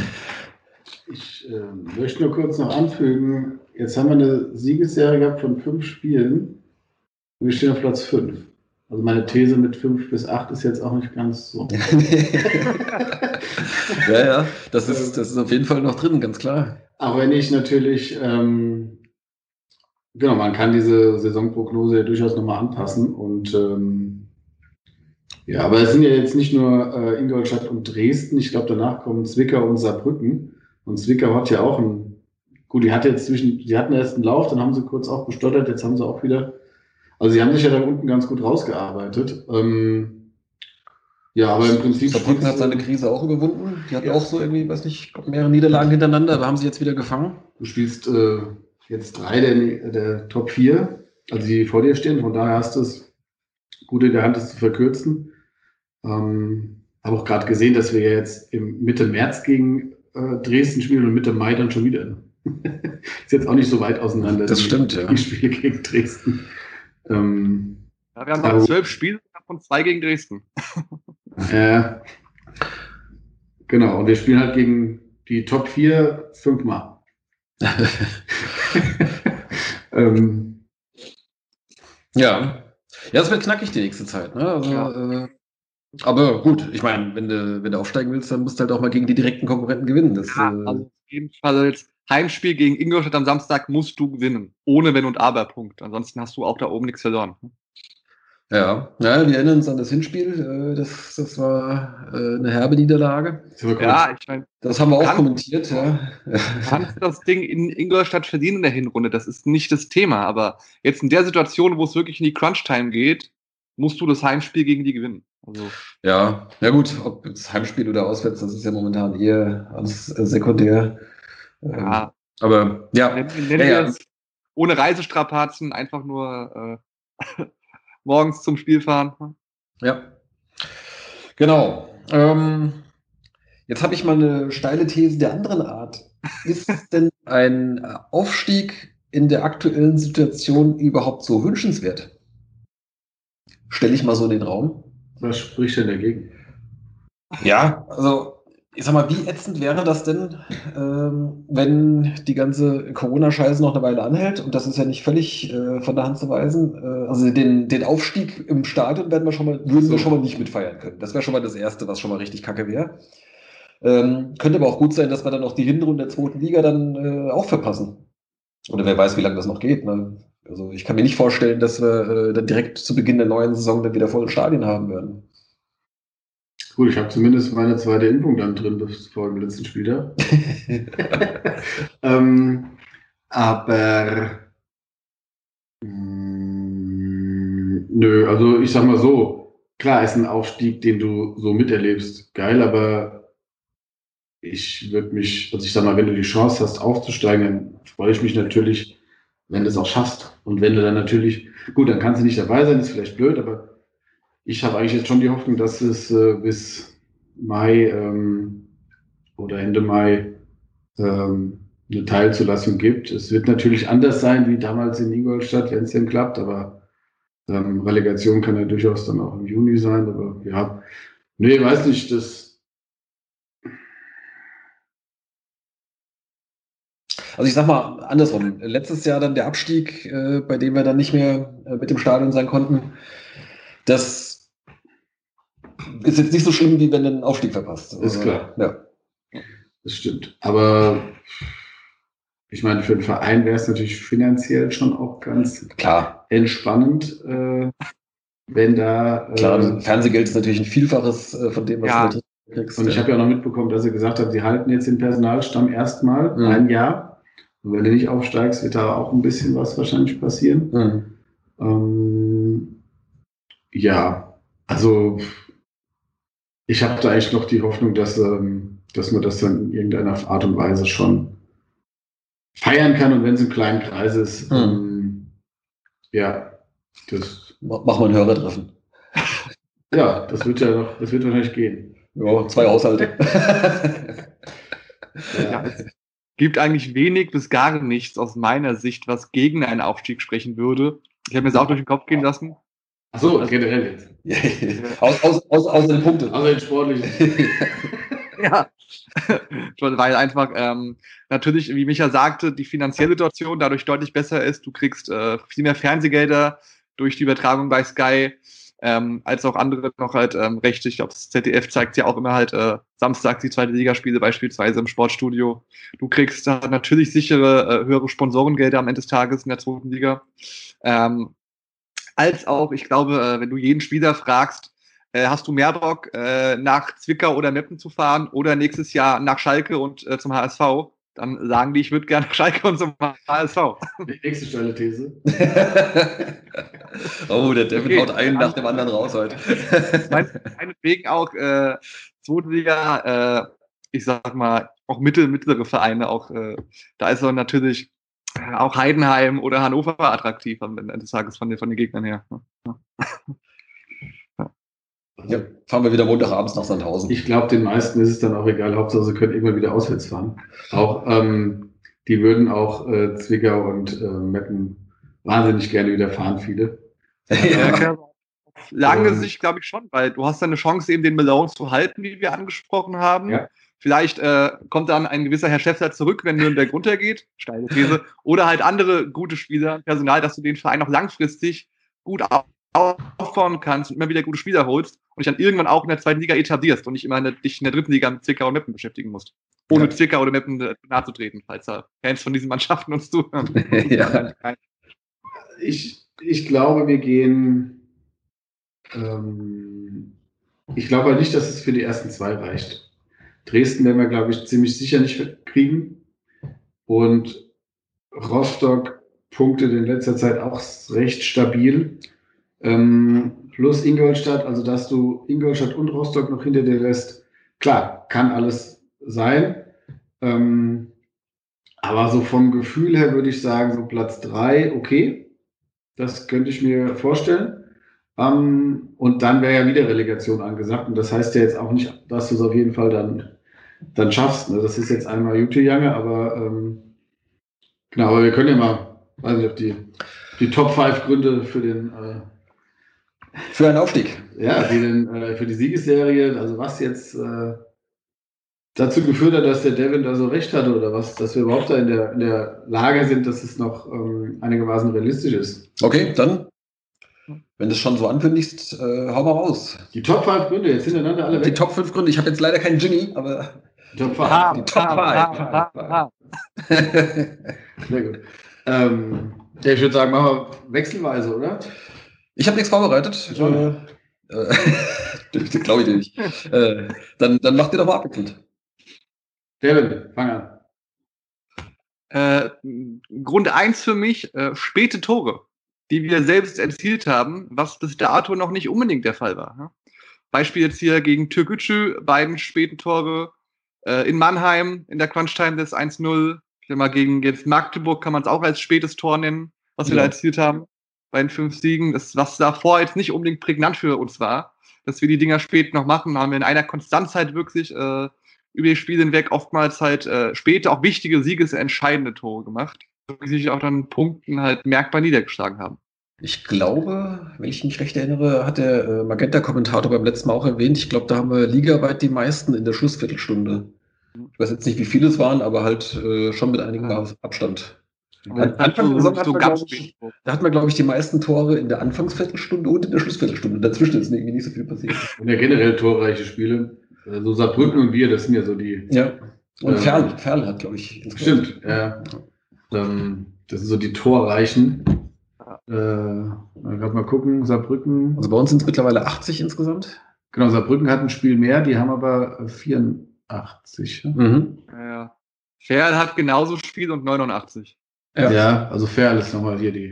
Ich äh, möchte nur kurz noch anfügen, jetzt haben wir eine Siegesserie gehabt von fünf Spielen und wir stehen auf Platz fünf. Also meine These mit fünf bis acht ist jetzt auch nicht ganz so. ja, ja, das ist, das ist auf jeden Fall noch drin, ganz klar. Auch wenn ich natürlich... Ähm, Genau, man kann diese Saisonprognose ja durchaus nochmal anpassen und ähm, ja, aber es sind ja jetzt nicht nur äh, Ingolstadt und Dresden, ich glaube danach kommen Zwickau und Saarbrücken und Zwickau hat ja auch ein, gut, die hat jetzt zwischen, die hatten erst einen Lauf, dann haben sie kurz auch gestottert, jetzt haben sie auch wieder, also sie haben sich ja da unten ganz gut rausgearbeitet. Ähm, Ja, aber im Prinzip. Saarbrücken hat seine Krise auch überwunden. Die hatten ja auch so irgendwie, weiß nicht, ich glaube, mehrere Niederlagen hintereinander, aber haben sie jetzt wieder gefangen. Du spielst äh, jetzt drei der, der Top vier, also die vor dir stehen. Von daher hast du es gut in der Hand, das zu verkürzen. Ähm, habe auch gerade gesehen, dass wir jetzt im Mitte März gegen äh, Dresden spielen und Mitte Mai dann schon wieder. Ist jetzt auch nicht so weit auseinander. Das die, stimmt, ja. Die Spiele gegen Dresden. Ähm, ja, wir haben noch zwölf Spiele von zwei gegen Dresden. Äh, genau, und wir spielen halt gegen die Top vier fünfmal. ähm, ja. Ja, es wird knackig die nächste Zeit. Ne? Also, ja. äh, aber gut, ich meine, wenn du, wenn du aufsteigen willst, dann musst du halt auch mal gegen die direkten Konkurrenten gewinnen. Das, ja, äh, also auf jeden Fall als Heimspiel gegen Ingolstadt am Samstag musst du gewinnen. Ohne Wenn und Aber-Punkt. Ansonsten hast du auch da oben nichts verloren. Ja, ja, wir erinnern uns an das Hinspiel. Das, das war eine herbe Niederlage. Ja, ich meine, das haben wir auch kommentiert. Ja. Du kannst das Ding in Ingolstadt verdienen in der Hinrunde. Das ist nicht das Thema. Aber jetzt in der Situation, wo es wirklich in die Crunch-Time geht, musst du das Heimspiel gegen die gewinnen. Also, ja, ja gut, ob jetzt Heimspiel oder auswärts, das ist ja momentan eher alles sekundär. Ja. Aber ja. Nennen, nennen ja, ja. Ohne Reisestrapazen, einfach nur äh, morgens zum Spiel fahren. Ja, genau. Ähm, jetzt habe ich mal eine steile These der anderen Art. Ist denn ein Aufstieg in der aktuellen Situation überhaupt so wünschenswert? Stelle ich mal so in den Raum. Was spricht denn dagegen? Ja, also ich sag mal, wie ätzend wäre das denn, ähm, wenn die ganze Corona-Scheiße noch eine Weile anhält? Und das ist ja nicht völlig äh, von der Hand zu weisen. Äh, also den, den Aufstieg im Stadion werden wir schon mal, würden so. wir schon mal nicht mitfeiern können. Das wäre schon mal das Erste, was schon mal richtig kacke wäre. Ähm, könnte aber auch gut sein, dass wir dann auch die Hinrunde der zweiten Liga dann äh, auch verpassen. Oder wer weiß, wie lange das noch geht. Ne? Also ich kann mir nicht vorstellen, dass wir äh, dann direkt zu Beginn der neuen Saison dann wieder volle Stadien haben werden. Gut, ich habe zumindest meine zweite Impfung dann drin bis vor dem letzten Spieltag. ähm, aber mh, nö, also ich sag mal so, klar ist ein Aufstieg, den du so miterlebst, geil, aber ich würde mich, also ich sag mal, wenn du die Chance hast aufzusteigen, dann freue ich mich natürlich, wenn du es auch schaffst. Und wenn du dann natürlich, gut, dann kannst du nicht dabei sein, ist vielleicht blöd, aber ich habe eigentlich jetzt schon die Hoffnung, dass es äh, bis Mai ähm, oder Ende Mai ähm, eine Teilzulassung gibt. Es wird natürlich anders sein wie damals in Ingolstadt, wenn es denn klappt, aber ähm, Relegation kann ja durchaus dann auch im Juni sein. Aber ja, nee, weiß nicht, das. Also ich sag mal andersrum. Letztes Jahr dann der Abstieg, äh, bei dem wir dann nicht mehr äh, mit dem Stadion sein konnten. Das ist jetzt nicht so schlimm, wie wenn du einen Aufstieg verpasst. Ist also, klar. Ja. Das stimmt. Aber ich meine, für den Verein wäre es natürlich finanziell schon auch ganz klar entspannend, äh, wenn da. Äh, klar, Fernsehgeld ist natürlich ein Vielfaches äh, von dem, was ja. du kriegst. Und ich habe ja auch noch mitbekommen, dass er gesagt hat, sie halten jetzt den Personalstamm erstmal mhm. ein Jahr. Und wenn du nicht aufsteigst, wird da auch ein bisschen was wahrscheinlich passieren. Mhm. Ähm, ja, also ich habe da echt noch die Hoffnung, dass, ähm, dass man das dann in irgendeiner Art und Weise schon feiern kann und wenn es im kleinen Kreis ist, mhm. ähm, ja, das. Mach mal ein Hörertreffen. Ja, das wird ja noch, das wird wahrscheinlich gehen. Ja, zwei Haushalte. Ja, es gibt eigentlich wenig bis gar nichts aus meiner Sicht, was gegen einen Aufstieg sprechen würde. Ich habe mir das auch durch den Kopf gehen lassen. Ach so, also, generell jetzt. aus, aus, aus, außer den Punkten. Außer den sportlichen. Ja, weil einfach ähm, natürlich, wie Micha sagte, die finanzielle Situation dadurch deutlich besser ist. Du kriegst äh, viel mehr Fernsehgelder durch die Übertragung bei Sky, ähm, als auch andere noch halt ähm, Rechte. Ich glaube, das Z D F zeigt ja auch immer halt äh, Samstag die zweite Ligaspiele beispielsweise im Sportstudio. Du kriegst da natürlich sichere, äh, höhere Sponsorengelder am Ende des Tages in der zweiten Liga. Ähm, als auch, ich glaube, äh, wenn du jeden Spieler fragst, äh, hast du mehr Bock, äh, nach Zwickau oder Meppen zu fahren oder nächstes Jahr nach Schalke und äh, zum H S V? dann sagen die, ich würde gerne Schalke und zum H S V. Die nächste steile These. Oh, der Devin Okay. haut einen nach dem anderen raus heute. Mein- Meinetwegen auch äh, zweite Liga, äh, ich sag mal, auch mittel, mittlere Vereine, auch äh, da ist dann natürlich äh, auch Heidenheim oder Hannover attraktiv am Ende des Tages von den, von den Gegnern her. Ja, fahren wir wieder Montagabends nach Sandhausen. Ich glaube, den meisten ist es dann auch egal, Hauptsache sie können irgendwann wieder auswärts fahren. Auch ähm, die würden auch äh, Zwickau und äh, Meppen wahnsinnig gerne wieder fahren, viele. Ja, klar. Auf lange Ähm, Sicht glaube ich schon, weil du hast dann eine Chance, eben den Malone zu halten, wie wir angesprochen haben. Ja. Vielleicht äh, kommt dann ein gewisser Herr Schäffler zurück, wenn Nürnberg runtergeht. Steile These. Oder halt andere gute Spieler, Personal, dass du den Verein auch langfristig gut au- aufbauen kannst und immer wieder gute Spieler holst und dich dann irgendwann auch in der zweiten Liga etablierst und nicht immer in der, dich in der dritten Liga mit Zwickau und Meppen beschäftigen musst. Ohne Ja. Zwickau oder Meppen äh, nahe zu treten, falls da Fans von diesen Mannschaften uns zuhören. Ja. Ich, ich glaube, wir gehen. Ähm, ich glaube halt nicht, dass es für die ersten zwei reicht. Dresden werden wir, glaube ich, ziemlich sicher nicht kriegen. Und Rostock punktet in letzter Zeit auch recht stabil. Ähm, plus Ingolstadt, also dass du Ingolstadt und Rostock noch hinter dir lässt. Klar, kann alles sein. Ähm, aber so vom Gefühl her würde ich sagen, so Platz drei, okay. Das könnte ich mir vorstellen. Ähm, und dann wäre ja wieder Relegation angesagt. Und das heißt ja jetzt auch nicht, dass du es auf jeden Fall dann, dann schaffst. Ne? Das ist jetzt einmal Jute Jange, aber ähm, genau, aber wir können ja mal, weiß nicht, ob die, die Top fünf Gründe für den äh, Für einen Aufstieg. ja, die den, äh, für die Siegesserie, also was jetzt äh, dazu geführt hat, dass der Devin da so recht hatte oder was, dass wir überhaupt da in der, in der Lage sind, dass es noch ähm, einigermaßen realistisch ist. Okay, dann, wenn du es schon so ankündigst, äh, hau mal raus. Die Top fünf Gründe, jetzt hintereinander alle Die weg. Top fünf Gründe. Ich habe jetzt leider keinen Jingle, aber Die Top fünf. Ha, die Top ha, five. ha, ha, ha. Sehr gut. Ähm, ja, ich würde sagen, machen wir wechselweise, oder? ich habe nichts vorbereitet. Schon. Äh, äh, das glaube ich dir nicht. Äh, dann, dann mach dir doch mal abwechselnd. Devin, fang an. Äh, Grund eins für mich, äh, späte Tore, die wir selbst erzielt haben, was bis dato noch nicht unbedingt der Fall war. Ne? Beispiel jetzt hier gegen Türkgücü, beiden späten Tore. Äh, in Mannheim in der Crunch-Time das eins null. Ich sag mal, gegen jetzt Magdeburg kann man es auch als spätes Tor nennen, was wir Ja. da erzielt haben. Bei den fünf Siegen. Das, was davor jetzt nicht unbedingt prägnant für uns war, dass wir die Dinger spät noch machen, haben wir in einer Konstanz halt wirklich äh, über die Spiele hinweg oftmals halt äh, später auch wichtige siegesentscheidende Tore gemacht, die sich auch dann Punkten halt merkbar niedergeschlagen haben. Ich glaube, wenn ich mich recht erinnere, hat der äh, Magenta-Kommentator beim letzten Mal auch erwähnt, ich glaube, da haben wir ligaweit die meisten in der Schlussviertelstunde. Ich weiß jetzt nicht, wie viele es waren, aber halt äh, schon mit einigem Ja. Abstand. Aber An- Anfang der Saison hat so man, ganz glaub ich, spät. Da hat man, glaube ich, die meisten Tore in der Anfangsviertelstunde und in der Schlussviertelstunde. Dazwischen ist irgendwie nicht so viel passiert. Und ja generell torreiche Spiele. Also Saarbrücken und wir, das sind ja so die. Ja. Und Ähm, Ferl, Ferl hat, glaube ich, insgesamt- Stimmt, ja. Ähm, das sind so die torreichen. Äh, gerade mal gucken, Saarbrücken. Also bei uns sind es mittlerweile achtzig insgesamt. Genau, Saarbrücken hat ein Spiel mehr, die haben aber vierundachtzig. Ja, Mhm. Ja, ja. Ferl hat genauso Spiel und neunundachtzig. Ja. ja also Ferl ist nochmal hier die.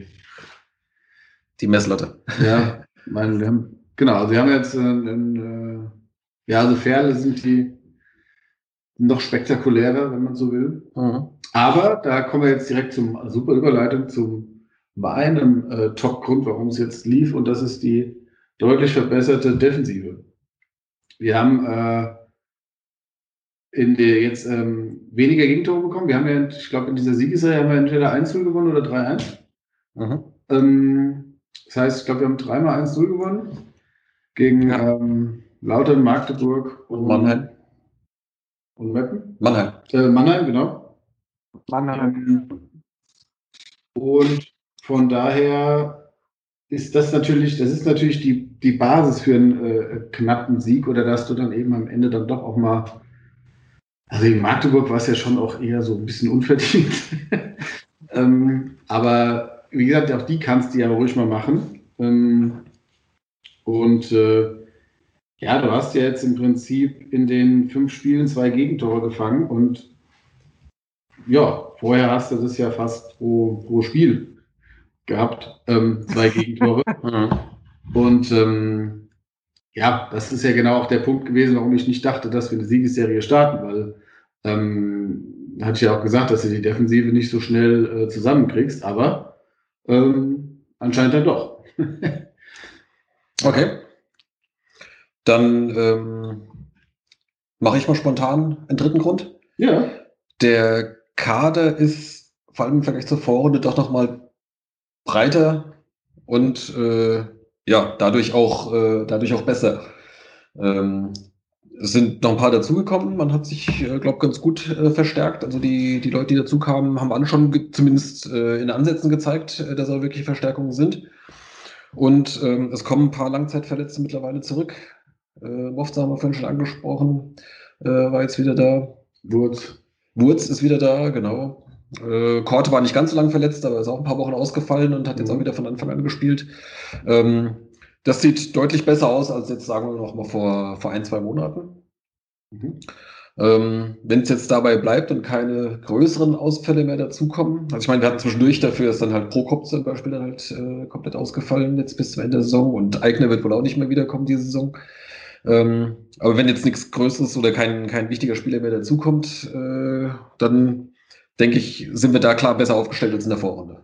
Die Messlatte. Ja, mein, wir haben, genau, also wir haben jetzt äh, ein, äh, ja, also Ferl sind die noch spektakulärer, wenn man so will. Mhm. Aber da kommen wir jetzt direkt zum super Überleitung zum meinem äh, Top-Grund, warum es jetzt lief, und das ist die deutlich verbesserte Defensive. Wir haben äh, in der jetzt ähm, weniger Gegentore bekommen. Wir haben ja, ich glaube, in dieser Siegesserie haben wir entweder eins null gewonnen oder drei eins. Mhm. Ähm, das heißt, ich glaube, wir haben dreimal eins null gewonnen gegen Ja. ähm, Lautern, Magdeburg Und Mannheim. und Meppen. Mannheim. Äh, Mannheim, genau. Mannheim. Ähm, und von daher ist das natürlich, das ist natürlich die, die Basis für einen äh, knappen Sieg, oder dass du dann eben am Ende dann doch auch mal, also gegen Magdeburg war es ja schon auch eher so ein bisschen unverdient. ähm, aber wie gesagt, auch die kannst du ja ruhig mal machen. Ähm, und äh, ja, du hast ja jetzt im Prinzip in den fünf Spielen zwei Gegentore gefangen, und ja, vorher hast du das ja fast pro, pro Spiel gehabt, ähm, zwei Gegentore. Und ähm, ja, das ist ja genau auch der Punkt gewesen, warum ich nicht dachte, dass wir eine Siegesserie starten, weil ähm, hatte ich ja auch gesagt, dass du die Defensive nicht so schnell äh, zusammenkriegst, aber ähm, anscheinend dann doch. Okay. Dann ähm, mache ich mal spontan einen dritten Grund. Ja. Der Kader ist vor allem im Vergleich zur Vorrunde doch nochmal breiter und äh, ja, dadurch auch, äh, dadurch auch besser. Ähm, es sind noch ein paar dazugekommen. Man hat sich, äh, glaube ich, ganz gut äh, verstärkt. Also die, die Leute, die dazukamen, haben alle schon ge- zumindest äh, in Ansätzen gezeigt, äh, dass da wirklich Verstärkungen sind. Und ähm, es kommen ein paar Langzeitverletzte mittlerweile zurück. Äh, Mofza haben wir vorhin schon angesprochen, äh, war jetzt wieder da. Wurz. Wurz ist wieder da, genau. Äh, Korte war nicht ganz so lang verletzt, aber ist auch ein paar Wochen ausgefallen und hat jetzt Mhm. auch wieder von Anfang an gespielt. Ähm, das sieht deutlich besser aus als jetzt, sagen wir noch mal, vor, vor ein, zwei Monaten. Mhm. Ähm, wenn es jetzt dabei bleibt und keine größeren Ausfälle mehr dazukommen, also ich meine, wir hatten zwischendurch dafür, ist dann halt Prokop zum Beispiel dann halt äh, komplett ausgefallen jetzt bis zum Ende der Saison und Aigner wird wohl auch nicht mehr wiederkommen diese Saison. Ähm, aber wenn jetzt nichts Größeres oder kein, kein wichtiger Spieler mehr dazukommt, äh, dann denke ich, sind wir da klar besser aufgestellt als in der Vorrunde.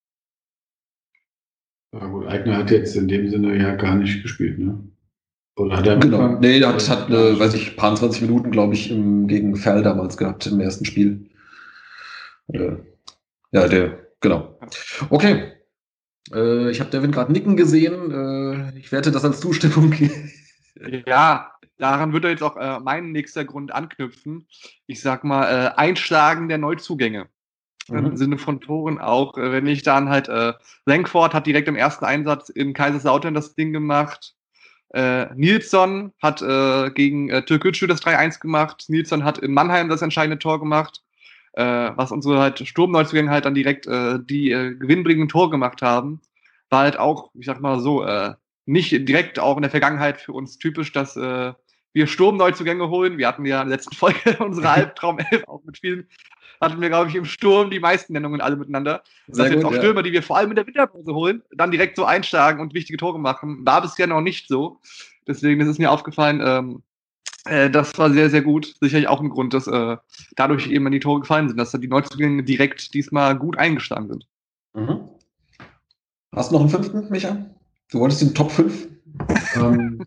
Ja gut, Aigner hat jetzt in dem Sinne ja gar nicht gespielt, ne? Oder hat er Genau. angefangen? Nee, der hat, hat eine, weiß ich, paar zwanzig Minuten, glaube ich, im, gegen Ferl damals gehabt im ersten Spiel. Äh, ja, der, genau. Okay. Äh, ich habe Devin gerade nicken gesehen. Äh, ich werte das als Zustimmung. Ja, daran wird er jetzt auch äh, mein nächster Grund anknüpfen. Ich sag mal, äh, Einschlagen der Neuzugänge. Mhm. Im Sinne von Toren auch, äh, wenn ich dann halt, äh, Langford hat direkt im ersten Einsatz in Kaiserslautern das Ding gemacht. Äh, Nilsson hat äh, gegen äh, Türkgücü das drei eins gemacht. Nilsson hat in Mannheim das entscheidende Tor gemacht. Äh, was unsere halt Sturmneuzugänge halt dann direkt äh, die äh, gewinnbringenden Tor gemacht haben, war halt auch, ich sag mal so, äh, nicht direkt auch in der Vergangenheit für uns typisch, dass äh, wir Sturmneuzugänge holen. Wir hatten ja in der letzten Folge unsere Albtraumelf auch mit vielen, hatten wir, glaube ich, im Sturm die meisten Nennungen alle miteinander. Sehr Dass jetzt gut, auch ja. Stürmer, die wir vor allem in der Winterpause holen, dann direkt so einschlagen und wichtige Tore machen, war bisher noch nicht so. Deswegen ist es mir aufgefallen, ähm, äh, das war sehr, sehr gut. Sicherlich auch ein Grund, dass äh, dadurch eben in die Tore gefallen sind, dass da die Neuzugänge direkt diesmal gut eingeschlagen sind. Mhm. Hast du noch einen fünften, Micha? Du wolltest den Top fünf? Ähm,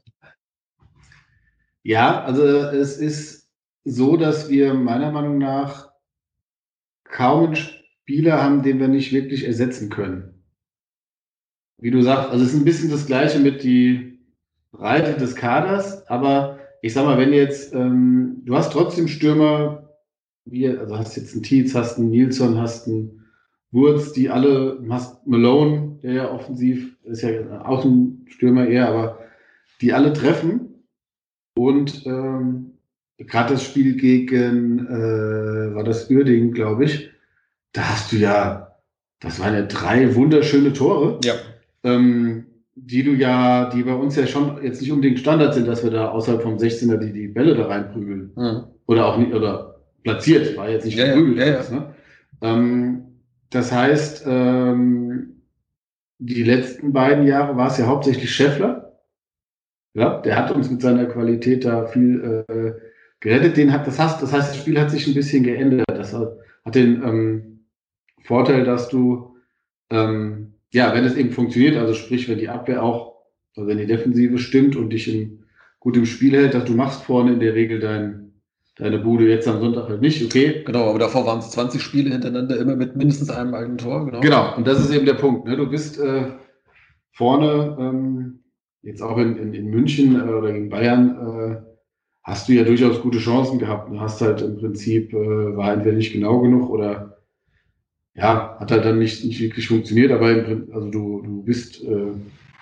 ja, also es ist so, dass wir meiner Meinung nach kaum einen Spieler haben, den wir nicht wirklich ersetzen können. Wie du sagst, also es ist ein bisschen das Gleiche mit die Breite des Kaders, aber ich sag mal, wenn jetzt, ähm, du hast trotzdem Stürmer, wie, also hast jetzt einen Tietz, hast einen Nilsson, hast einen Wurz, die alle, hast Malone, der ja offensiv, ist ja auch ein Stürmer eher, aber die alle treffen und ähm, gerade das Spiel gegen, äh, war das Uerdingen, glaube ich, da hast du ja, das waren ja drei wunderschöne Tore. Ja. Ähm, die du ja, die bei uns ja schon jetzt nicht unbedingt Standard sind, dass wir da außerhalb vom sechzehner die, die Bälle da reinprügeln. Mhm. Oder auch nicht, oder platziert, war jetzt nicht Ja, verprügelt. ja, ja, alles, ne? ähm, das heißt, ähm, die letzten beiden Jahre war es ja hauptsächlich Scheffler. Ja, der hat uns mit seiner Qualität da viel äh, gerettet. Den hat, das, heißt, das heißt, das Spiel hat sich ein bisschen geändert. Das hat, hat den ähm, Vorteil, dass du ähm, ja, wenn es eben funktioniert, also sprich, wenn die Abwehr auch, also wenn die Defensive stimmt und dich in, gut im Spiel hält, dass du machst vorne in der Regel dein, deine Bude jetzt am Sonntag halt nicht, okay. Genau, aber davor waren es zwanzig Spiele hintereinander, immer mit mindestens einem eigenen Tor. Genau, Genau, und das ist eben der Punkt. Ne? Du bist äh, vorne, ähm, jetzt auch in, in, in München äh, oder gegen Bayern, äh, hast du ja durchaus gute Chancen gehabt. Du hast halt im Prinzip, äh, war entweder nicht genau genug oder ja, hat halt dann nicht, nicht wirklich funktioniert, aber im Prinzip, also du, du bist äh,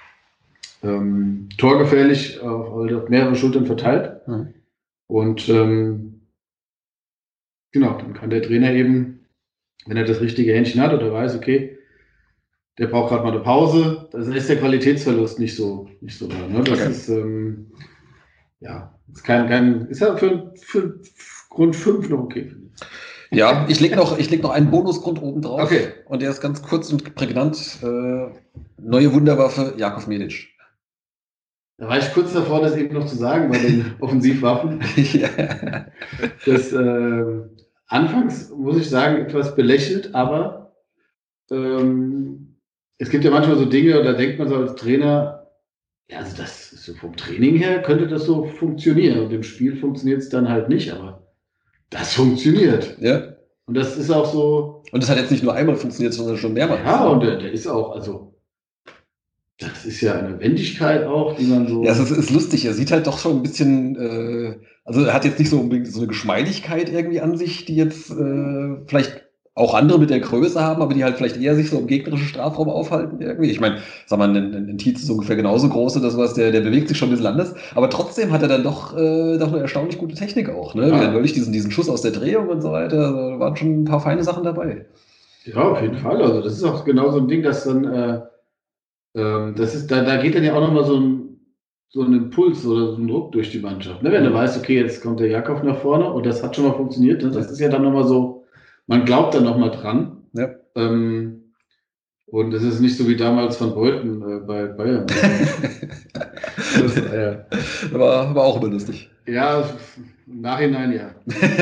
ähm, torgefährlich auf, auf mehrere Schultern verteilt. Mhm. Und ähm, genau, dann kann der Trainer eben, wenn er das richtige Händchen hat oder weiß, okay, der braucht gerade mal eine Pause, dann ist der Qualitätsverlust nicht so, nicht so da. Ne? Das Okay. ist ähm, ja ist kein, kein, ist ja für, für Grund fünf noch okay. Ja, ich leg noch, ich leg noch einen Bonusgrund oben drauf. Okay. Und der ist ganz kurz und prägnant. Äh, neue Wunderwaffe, Jakov Medic. Da war ich kurz davor, das eben noch zu sagen bei den Offensivwaffen. Ja. Das äh, anfangs, muss ich sagen, etwas belächelt, aber ähm, es gibt ja manchmal so Dinge, da denkt man so als Trainer, ja, also das so vom Training her könnte das so funktionieren. Und im Spiel funktioniert es dann halt nicht, aber das funktioniert. Ja. Und das ist auch so. Und das hat jetzt nicht nur einmal funktioniert, sondern schon mehrmals. Ja, und der, der ist auch, also, das ist ja eine Wendigkeit auch, die man so. Ja, es ist, ist lustig. Er sieht halt doch schon ein bisschen, äh, also er hat jetzt nicht so unbedingt so eine Geschmeidigkeit irgendwie an sich, die jetzt äh, vielleicht auch andere mit der Größe haben, aber die halt vielleicht eher sich so im gegnerischen Strafraum aufhalten irgendwie. Ich meine, sag mal, ein, ein Tietz ist ungefähr genauso groß oder sowas, der, der bewegt sich schon ein bisschen anders, aber trotzdem hat er dann doch, äh, doch eine erstaunlich gute Technik auch, ne? Ja. Wie neulich diesen, diesen Schuss aus der Drehung und so weiter, also, da waren schon ein paar feine Sachen dabei. Ja, auf jeden Fall. Also, das ist auch genau so ein Ding, dass dann, äh, ähm, das ist, da, da geht dann ja auch nochmal so ein, so ein Impuls oder so ein Druck durch die Mannschaft. Ne? Wenn du weißt, okay, jetzt kommt der Jakov nach vorne und das hat schon mal funktioniert, ne? Das ist ja dann nochmal so, man glaubt dann nochmal dran. Ja. Ähm, und es ist nicht so wie damals Van Beuten äh, bei Bayern. Das, äh, war, war auch immer lustig. ja, im Nachhinein ja.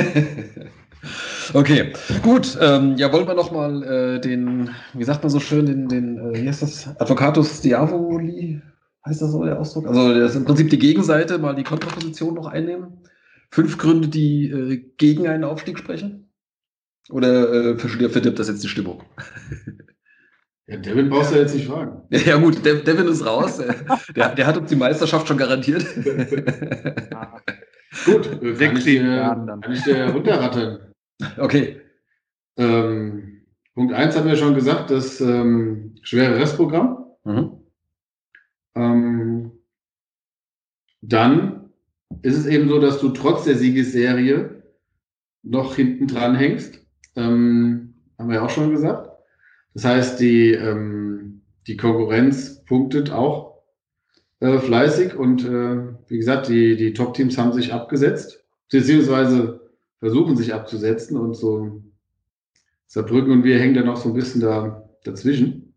Okay, gut. Ähm, ja, wollen wir noch mal äh, den, wie sagt man so schön, den, den äh, wie heißt das? Advocatus Diavoli, heißt das so der Ausdruck? Also das ist im Prinzip die Gegenseite, mal die Kontraposition noch einnehmen. Fünf Gründe, die äh, gegen einen Aufstieg sprechen? Oder äh, verdirbt das jetzt die Stimmung? Ja, Devin brauchst du jetzt nicht fragen. Ja gut, De Devin ist raus. der, der hat uns die Meisterschaft schon garantiert. Gut, kann Sechs, ich sieben dir, Jahren dann. kann ich dir runterrattern. Okay. Ähm, Punkt eins haben wir schon gesagt, das ähm, schwere Restprogramm. Mhm. Ähm, dann ist es eben so, dass du trotz der Siegesserie noch hinten dran hängst. Ähm, haben wir ja auch schon gesagt. Das heißt, die, ähm, die Konkurrenz punktet auch äh, fleißig und äh, wie gesagt, die, die Top-Teams haben sich abgesetzt, beziehungsweise versuchen sich abzusetzen und so Saarbrücken und wir hängen da noch so ein bisschen da dazwischen.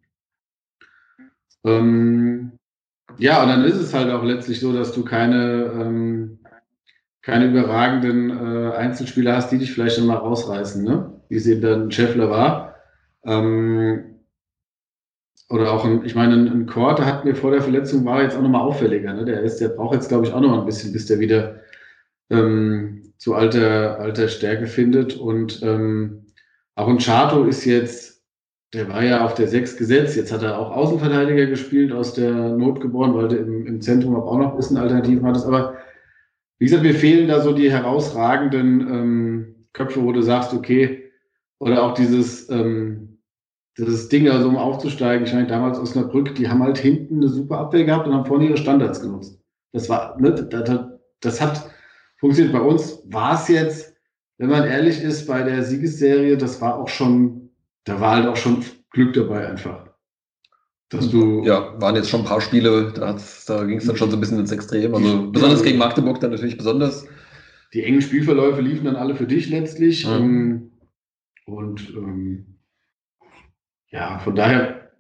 Ähm, ja, und dann ist es halt auch letztlich so, dass du keine, ähm, keine überragenden äh, Einzelspieler hast, die dich vielleicht dann mal rausreißen, ne? Wie es eben dann Scheffler war. Ähm, oder auch, ein, ich meine, ein, ein Korte hat mir vor der Verletzung war jetzt auch nochmal auffälliger, ne? Der ist, der braucht jetzt, glaube ich, auch noch mal ein bisschen, bis der wieder ähm, zu alter, alter Stärke findet. Und ähm, auch ein Chato ist jetzt, der war ja auf der sechs gesetzt, jetzt hat er auch Außenverteidiger gespielt, aus der Not geboren, weil du im, im Zentrum auch noch ein bisschen Alternativen hattest. Aber wie gesagt, mir fehlen da so die herausragenden ähm, Köpfe, wo du sagst, okay, oder auch dieses, ähm, dieses Ding, also um aufzusteigen, ich meine, damals Osnabrück, die haben halt hinten eine super Abwehr gehabt und haben vorne ihre Standards genutzt. Das war, ne, das, das hat funktioniert. Bei uns war es jetzt, wenn man ehrlich ist, bei der Siegesserie, das war auch schon, da war halt auch schon Glück dabei einfach. Dass du Ja, waren jetzt schon ein paar Spiele, da, hat's- da ging es dann schon so ein bisschen ins Extrem. Also besonders gegen Magdeburg dann natürlich besonders. die engen Spielverläufe liefen dann alle für dich letztlich. Mhm. Ähm, und ähm, ja, von daher,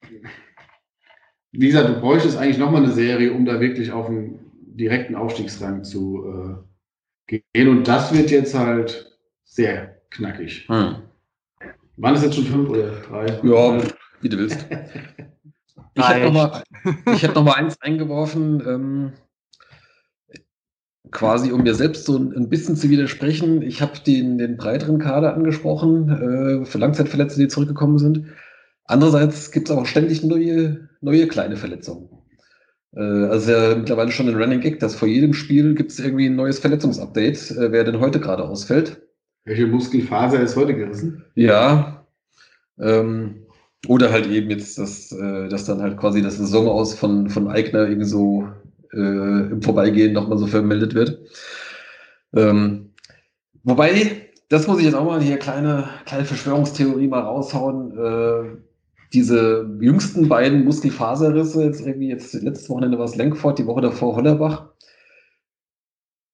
wie gesagt, du bräuchtest eigentlich nochmal eine Serie, um da wirklich auf einen direkten Aufstiegsrang zu äh, gehen. Und das wird jetzt halt sehr knackig. Hm. Waren es jetzt schon fünf oder drei? Ja, wie du willst. Ich hätte noch mal, ich hätte noch mal eins eingeworfen, ähm, quasi um mir selbst so ein, ein bisschen zu widersprechen. Ich habe den, den breiteren Kader angesprochen, äh, für Langzeitverletzte, die zurückgekommen sind. Andererseits gibt es auch ständig neue, neue kleine Verletzungen. Äh, also ja mittlerweile schon ein Running Gag, dass vor jedem Spiel gibt es irgendwie ein neues Verletzungsupdate, äh, wer denn heute gerade ausfällt. Welche Muskelfaser ist heute gerissen? Ja. Ähm, oder halt eben jetzt, dass, äh, dass dann halt quasi das Saison aus von, von Aigner irgendwie so äh, im Vorbeigehen nochmal so vermeldet wird. Ähm, wobei, das muss ich jetzt auch mal hier kleine, kleine Verschwörungstheorie mal raushauen. Äh, diese jüngsten beiden Muskelfaserrisse, jetzt irgendwie jetzt letztes Wochenende war es Lenkfort, die Woche davor Hollerbach.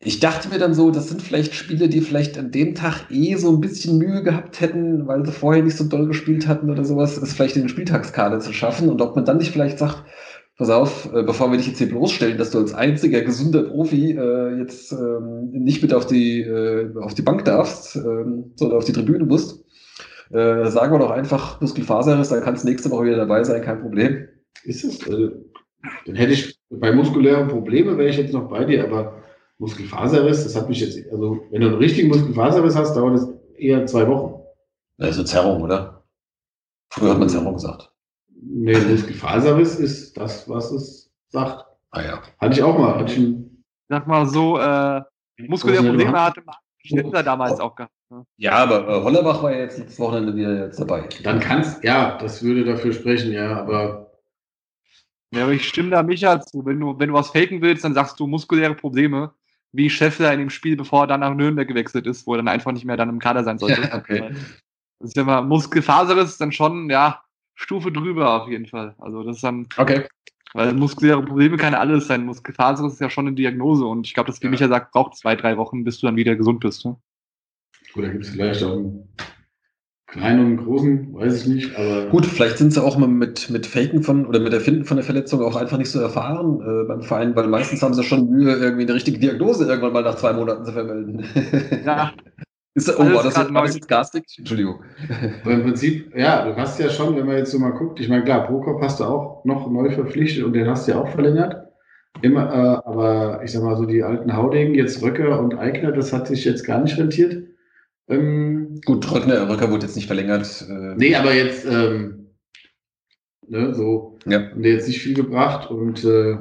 ich dachte mir dann so, das sind vielleicht Spiele, die vielleicht an dem Tag eh so ein bisschen Mühe gehabt hätten, weil sie vorher nicht so doll gespielt hatten oder sowas, es vielleicht in den Spieltagskader zu schaffen und ob man dann nicht vielleicht sagt, pass auf, äh, bevor wir dich jetzt hier bloßstellen, dass du als einziger gesunder Profi äh, jetzt ähm, nicht mit auf die, äh, auf die Bank darfst, ähm, sondern auf die Tribüne musst, äh, sagen wir doch einfach Muskelfaserriss, dann kannst du nächste Woche wieder dabei sein, kein Problem. Ist es? Also, dann hätte ich bei muskulären Problemen wäre ich jetzt noch bei dir, aber Muskelfaserriss, das hat mich jetzt, also wenn du einen richtigen Muskelfaserriss hast, dauert das eher zwei Wochen. Also Zerrung, oder? Früher hat man Zerrung gesagt. Nee, Muskelfaserriss ist das, was es sagt. Ah ja. Hatte ich auch mal. Hatte ich einen, Sag mal so, äh, muskuläre Probleme hatte Schnittler damals auch gehabt. Ne? Ja, aber äh, Hollerbach war ja jetzt letztes Wochenende wieder jetzt dabei. dann kannst, ja, das würde dafür sprechen, ja, aber Ja, aber ich stimme da Micha zu. Wenn du, wenn du was faken willst, dann sagst du muskuläre Probleme, wie Scheffler in dem Spiel, bevor er dann nach Nürnberg gewechselt ist, wo er dann einfach nicht mehr dann im Kader sein sollte. Okay. Das ist ja mal Muskelfaserriss ist dann schon, ja, Stufe drüber auf jeden Fall. Also das ist dann, Okay. weil muskuläre Probleme kann alles sein. Muskelfaserriss ist ja schon eine Diagnose und ich glaube, dass wie Ja. Micha sagt, braucht zwei, drei Wochen, bis du dann wieder gesund bist. Ne? oder gibt es vielleicht auch einen kleinen und einen großen, weiß ich nicht, aber Gut, vielleicht sind sie auch mal mit, mit Faken von oder mit Erfinden von der Verletzung auch einfach nicht so erfahren äh, beim Verein, weil meistens haben sie schon Mühe, irgendwie eine richtige Diagnose irgendwann mal nach zwei Monaten zu vermelden. Ja. Ist, oh, Alles war das, grad jetzt, war das neu. jetzt garstig? Entschuldigung. aber im Prinzip, ja, du hast ja schon, wenn man jetzt so mal guckt, ich meine, klar, Prokop hast du auch noch neu verpflichtet und den hast du ja auch verlängert. Immer, äh, aber ich sag mal so, die alten Haudegen, jetzt Röcker und Eigner, das hat sich jetzt gar nicht rentiert. Ähm, Gut, Röcker, Röcker wurde jetzt nicht verlängert. Äh, nee, aber jetzt, ähm, ne, so, Ja. haben die jetzt nicht viel gebracht und äh,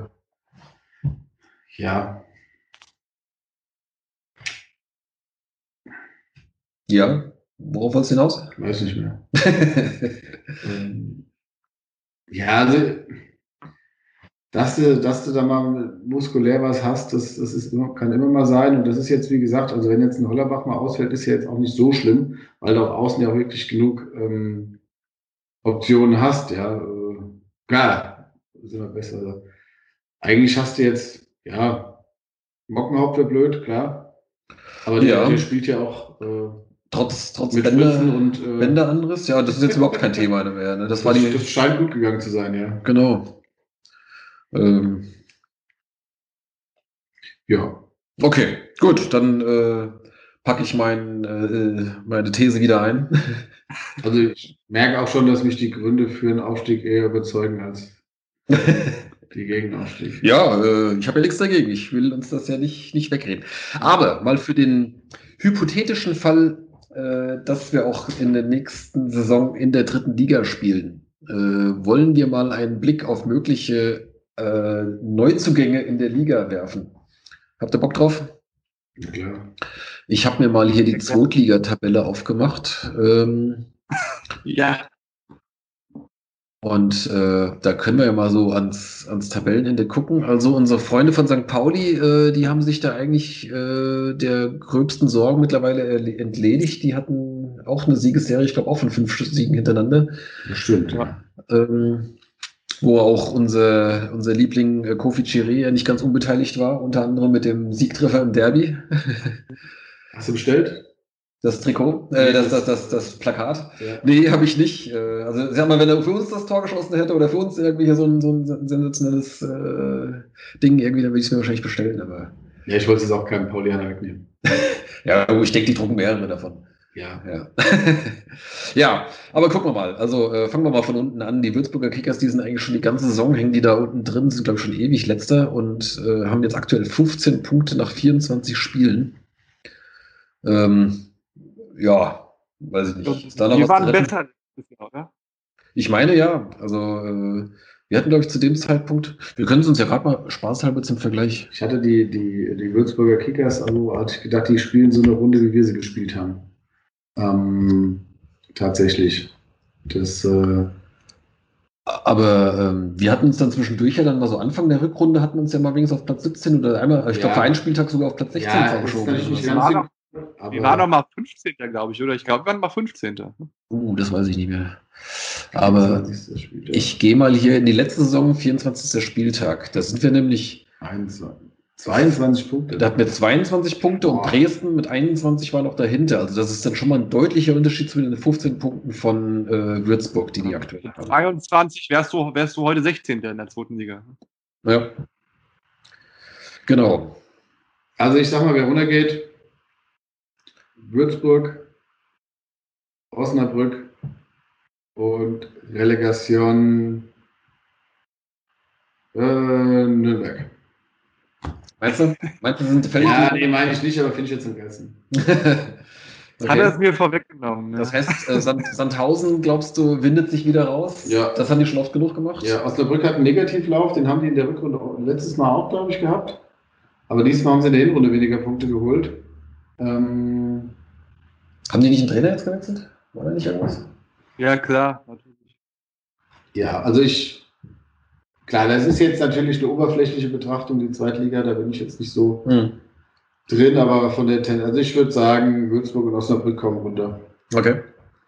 ja, Ja, worauf wolltest du hinaus? weiß nicht mehr. Ähm, ja, also, dass du, dass du da mal muskulär was hast, das, das ist immer, kann immer mal sein. Und das ist jetzt, wie gesagt, also wenn jetzt ein Hollerbach mal ausfällt, ist ja jetzt auch nicht so schlimm, weil du auf Außen ja auch wirklich genug ähm, Optionen hast. Ja, äh, klar, das ist immer besser. Also, eigentlich hast du jetzt, ja, Mockenhaupt wäre blöd, klar. Aber der, Ja. der spielt ja auch äh, Trotz, trotz mit Bänder, Spritzen und äh, Bänder anderes, ja, das ist jetzt überhaupt kein Thema mehr. Ne? Das war die. das scheint gut gegangen zu sein, ja. Genau. Ähm, Ja. okay, gut, dann äh, packe ich mein, äh, meine These wieder ein. Also ich merke auch schon, dass mich die Gründe für einen Aufstieg eher überzeugen als die Gegenaufstieg. Ja, äh, ich habe ja nichts dagegen. Ich will uns das ja nicht, nicht wegreden. Aber mal für den hypothetischen Fall, äh, dass wir auch in der nächsten Saison in der dritten Liga spielen, äh, wollen wir mal einen Blick auf mögliche äh, Neuzugänge in der Liga werfen. Habt ihr Bock drauf? Ja, klar. Ich habe mir mal hier die Zweitligatabelle aufgemacht. Ähm, Ja. Und äh, da können wir ja mal so ans, ans Tabellenende gucken. Also unsere Freunde von Sankt Pauli, äh, die haben sich da eigentlich äh, der gröbsten Sorgen mittlerweile erle- entledigt. Die hatten auch eine Siegesserie, ich glaube auch von fünf Siegen hintereinander. Das stimmt. Ja. Ähm, wo auch unser, unser Liebling äh, Kofi Chiré ja nicht ganz unbeteiligt war, unter anderem mit dem Siegtreffer im Derby. Hast du bestellt? Das Trikot, äh, das, das, das, das Plakat. Ja. Nee, habe ich nicht. Äh, Also, sag mal, wenn er für uns das Tor geschossen hätte oder für uns irgendwie hier so ein, so ein sensationelles äh, Ding, irgendwie, dann würde ich es mir wahrscheinlich bestellen. Aber Ja, ich wollte es auch keinem Paulianer wegnehmen. ja, ich denke, die drucken mehrere davon. Ja. Ja, ja, aber gucken wir mal. Also äh, fangen wir mal von unten an. Die Würzburger Kickers, die sind eigentlich schon die ganze Saison, hängen die da unten drin, sind, glaube ich, schon ewig letzter und äh, haben jetzt aktuell fünfzehn Punkte nach vierundzwanzig Spielen. Ähm, ja, weiß ich nicht. Ist da noch Die was waren zu retten? besser letztes Jahr, oder? Ich meine ja, also äh, wir hatten, glaube ich, zu dem Zeitpunkt, wir können es uns ja gerade mal spaßhalber zum Vergleich. Ich hatte die, die, die Würzburger Kickers, also hatte ich gedacht, die spielen so eine Runde, wie wir sie gespielt haben. Ähm, tatsächlich. Das, äh, Aber ähm, wir hatten uns dann zwischendurch ja dann mal so Anfang der Rückrunde hatten uns ja mal wenigstens auf Platz siebzehn oder einmal, ich Ja. glaube, für einen Spieltag sogar auf Platz sechzehn ja, ist vorgeschoben. natürlich nicht oder Das ganz war so, aber Die waren noch mal fünfzehnter, glaube ich, oder? Ich glaube, wir waren mal fünfzehnter. so. Uh, das weiß ich nicht mehr. Aber vierundzwanzigster Spieltag. ich gehe mal hier in die letzte Saison, vierundzwanzigster Spieltag. Da sind wir nämlich Eins, zweiundzwanzig Punkte. Der hat mit zweiundzwanzig Punkte und Boah. Dresden mit einundzwanzig war noch dahinter. Also das ist dann schon mal ein deutlicher Unterschied zu den fünfzehn Punkten von äh, Würzburg, die die aktuell haben. zweiundzwanzig wärst du, wärst du heute sechzehnter in der zweiten Liga. Ja. Genau. Also ich sag mal, wer runtergeht, Würzburg, Osnabrück und Relegation äh, Nürnberg. Meinst du? Meinst du, sind Fälle? Ja, nee, meine ich nicht, aber finde ich jetzt am geilsten. Okay. Hat er es mir vorweggenommen. Ne? Das heißt, äh, Sand, Sandhausen, glaubst du, windet sich wieder raus? Ja. Das haben die schon oft genug gemacht? Ja, Osnabrück hat einen Negativlauf, den haben die in der Rückrunde auch, letztes Mal auch, glaube ich, gehabt. Aber diesmal haben sie in der Hinrunde weniger Punkte geholt. Ähm, Haben die nicht einen Trainer jetzt gewechselt? War da nicht irgendwas? Ja, klar, natürlich. ja, also ich, klar, das ist jetzt natürlich eine oberflächliche Betrachtung, die Zweitliga, da bin ich jetzt nicht so Hm. drin, aber von der Tendenz, also ich würde sagen, Würzburg und Osnabrück kommen runter. Okay.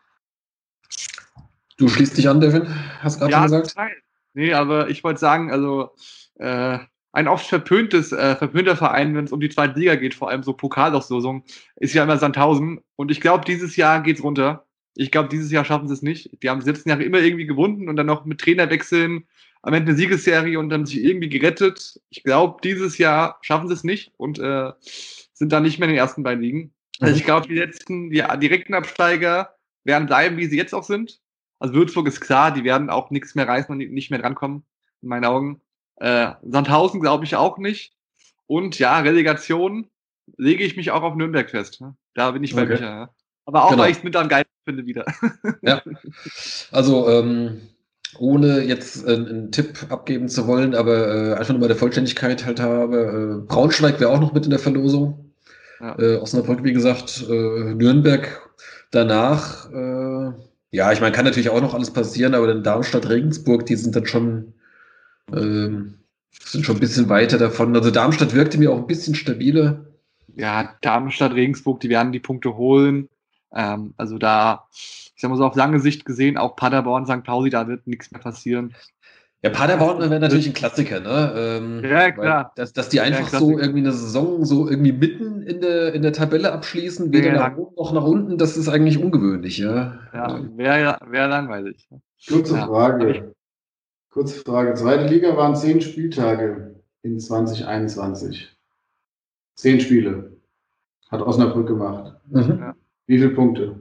Du schließt dich an, Devin? Hast gerade Ja, schon gesagt? nein. Nee, aber ich wollte sagen, also äh, ein oft verpöntes, äh, verpönter Verein, wenn es um die zweite Liga geht, vor allem so Pokalauslosung, ist ja immer Sandhausen. Und ich glaube, dieses Jahr geht's runter. Ich glaube, dieses Jahr schaffen sie es nicht. Die haben die letzten Jahre immer irgendwie gewonnen und dann noch mit Trainerwechseln am Ende eine Siegesserie und dann sich irgendwie gerettet. Ich glaube, dieses Jahr schaffen sie es nicht und äh, sind dann nicht mehr in den ersten beiden Ligen. Also ich glaube, die letzten, die direkten Absteiger werden bleiben, wie sie jetzt auch sind. Also Würzburg ist klar, die werden auch nichts mehr reißen und nicht mehr drankommen, in meinen Augen. Äh, Sandhausen glaube ich auch nicht. Und ja, Relegation lege ich mich auch auf Nürnberg fest. Ne? Da bin ich bei Okay. Micha. Ja. Aber auch, Genau. weil ich es mit am geilsten finde wieder. Ja. Also, ähm, ohne jetzt äh, einen Tipp abgeben zu wollen, aber äh, einfach nur mal der Vollständigkeit halt habe. Äh, Braunschweig wäre auch noch mit in der Verlosung. Ja. Äh, Osnabrück, wie gesagt, äh, Nürnberg danach. Äh, ja, ich meine, kann natürlich auch noch alles passieren, aber dann Darmstadt, Regensburg, die sind dann schon, ähm, sind schon ein bisschen weiter davon. Also Darmstadt wirkte mir auch ein bisschen stabiler. Ja, Darmstadt, Regensburg, die werden die Punkte holen. Ähm, also da, ich sag mal so auf lange Sicht gesehen, auch Paderborn, Sankt Pauli, da wird nichts mehr passieren. Ja, Paderborn wäre natürlich ein Klassiker, ne? Ähm, Ja, klar. weil, Dass, dass die einfach Ja, so Klassiker. irgendwie eine Saison so irgendwie mitten in der, in der Tabelle abschließen, weder Ja, nach lang- oben noch nach unten, das ist eigentlich ungewöhnlich, ja. Ja, wäre wär langweilig. Kurze Ja. Frage. Kurze Frage. Zweite Liga waren zehn Spieltage in zwanzig einundzwanzig. Zehn Spiele. Hat Osnabrück gemacht. Mhm. Ja. Wie viele Punkte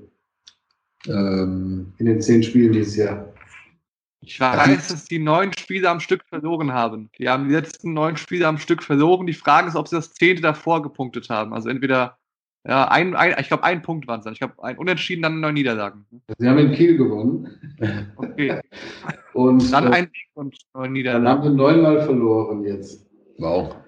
Ähm, in den zehn Spielen dieses Jahr? Ich weiß, dass die neun Spiele am Stück verloren haben. Die haben die letzten neun Spiele am Stück verloren. Die Frage ist, ob sie das zehnte davor gepunktet haben. Also entweder, ja, ein, ein ich glaube, ein Punkt waren es dann. Ich glaube, ein Unentschieden, dann neun Niederlagen. Sie haben in Kiel gewonnen. Okay. Und Dann äh, ein Sieg und neun dann haben Niederlagen. sie neunmal verloren jetzt. wow.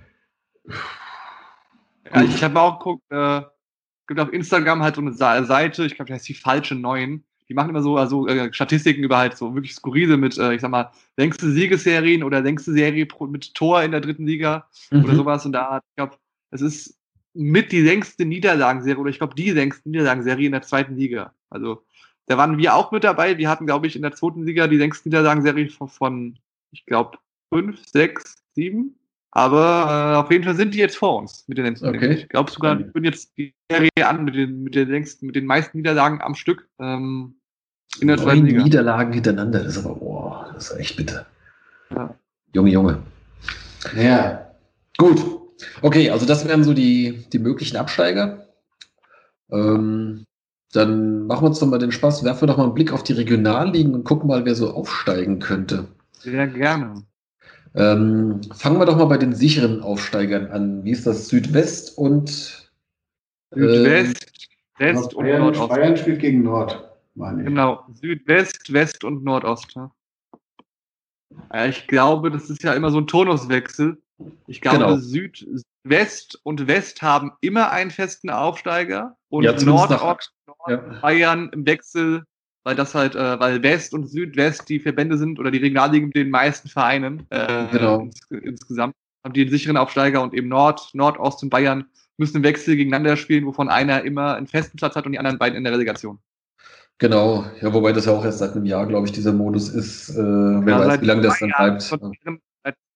Ja, ich habe auch geguckt, äh, gibt auf Instagram halt so eine Sa- Seite, ich glaube, die heißt die falsche Neun. Die machen immer so also, äh, Statistiken über halt so wirklich skurrile mit, äh, ich sag mal, längste Siegesserien oder längste Serie pro, mit Tor in der dritten Liga oder Mhm. sowas. Und da, ich glaube, es ist mit die längste Niederlagenserie oder ich glaube, die längste Niederlagenserie in der zweiten Liga. Also, da waren wir auch mit dabei. Wir hatten, glaube ich, in der zweiten Liga die längste Niederlagenserie von, von ich glaube, fünf, sechs, sieben. Aber äh, auf jeden Fall sind die jetzt vor uns mit den längsten. Okay. Ich glaube sogar, wir würden jetzt die Serie an mit den, mit den längsten, mit den meisten Niederlagen am Stück ähm, in der zweiten Neun Liga. Niederlagen hintereinander, das ist aber, boah, das ist echt bitter. Ja. Junge, Junge. Ja. Gut. Okay, also das wären so die, die möglichen Absteiger. Ähm, dann machen wir uns doch mal den Spaß, werfen wir doch mal einen Blick auf die Regionalligen und gucken mal, wer so aufsteigen könnte. Sehr gerne. Ähm, fangen wir doch mal bei den sicheren Aufsteigern an. Wie ist das? Südwest und Südwest, West und Bayern, Nordost. Bayern spielt gegen Nord, meine ich. Genau, Südwest, West und Nordost. Ja. Ja, ich glaube, das ist ja immer so ein Turnuswechsel. Ich glaube, Genau. Süd, West und West haben immer einen festen Aufsteiger und Ja, zumindest Nordost, nach- Nord, ja. Bayern im Wechsel, weil das halt, äh, weil West und Südwest die Verbände sind oder die Regionalligen mit den meisten Vereinen. Äh, Genau. ins, insgesamt haben die einen sicheren Aufsteiger und eben Nord, Nordost und Bayern müssen im Wechsel gegeneinander spielen, wovon einer immer einen festen Platz hat und die anderen beiden in der Relegation. Genau, ja, wobei das ja auch erst seit einem Jahr, glaube ich, dieser Modus ist. Äh, wer Ja, weiß, seit wie lange das zwei dann Jahren bleibt. von deren- Seit,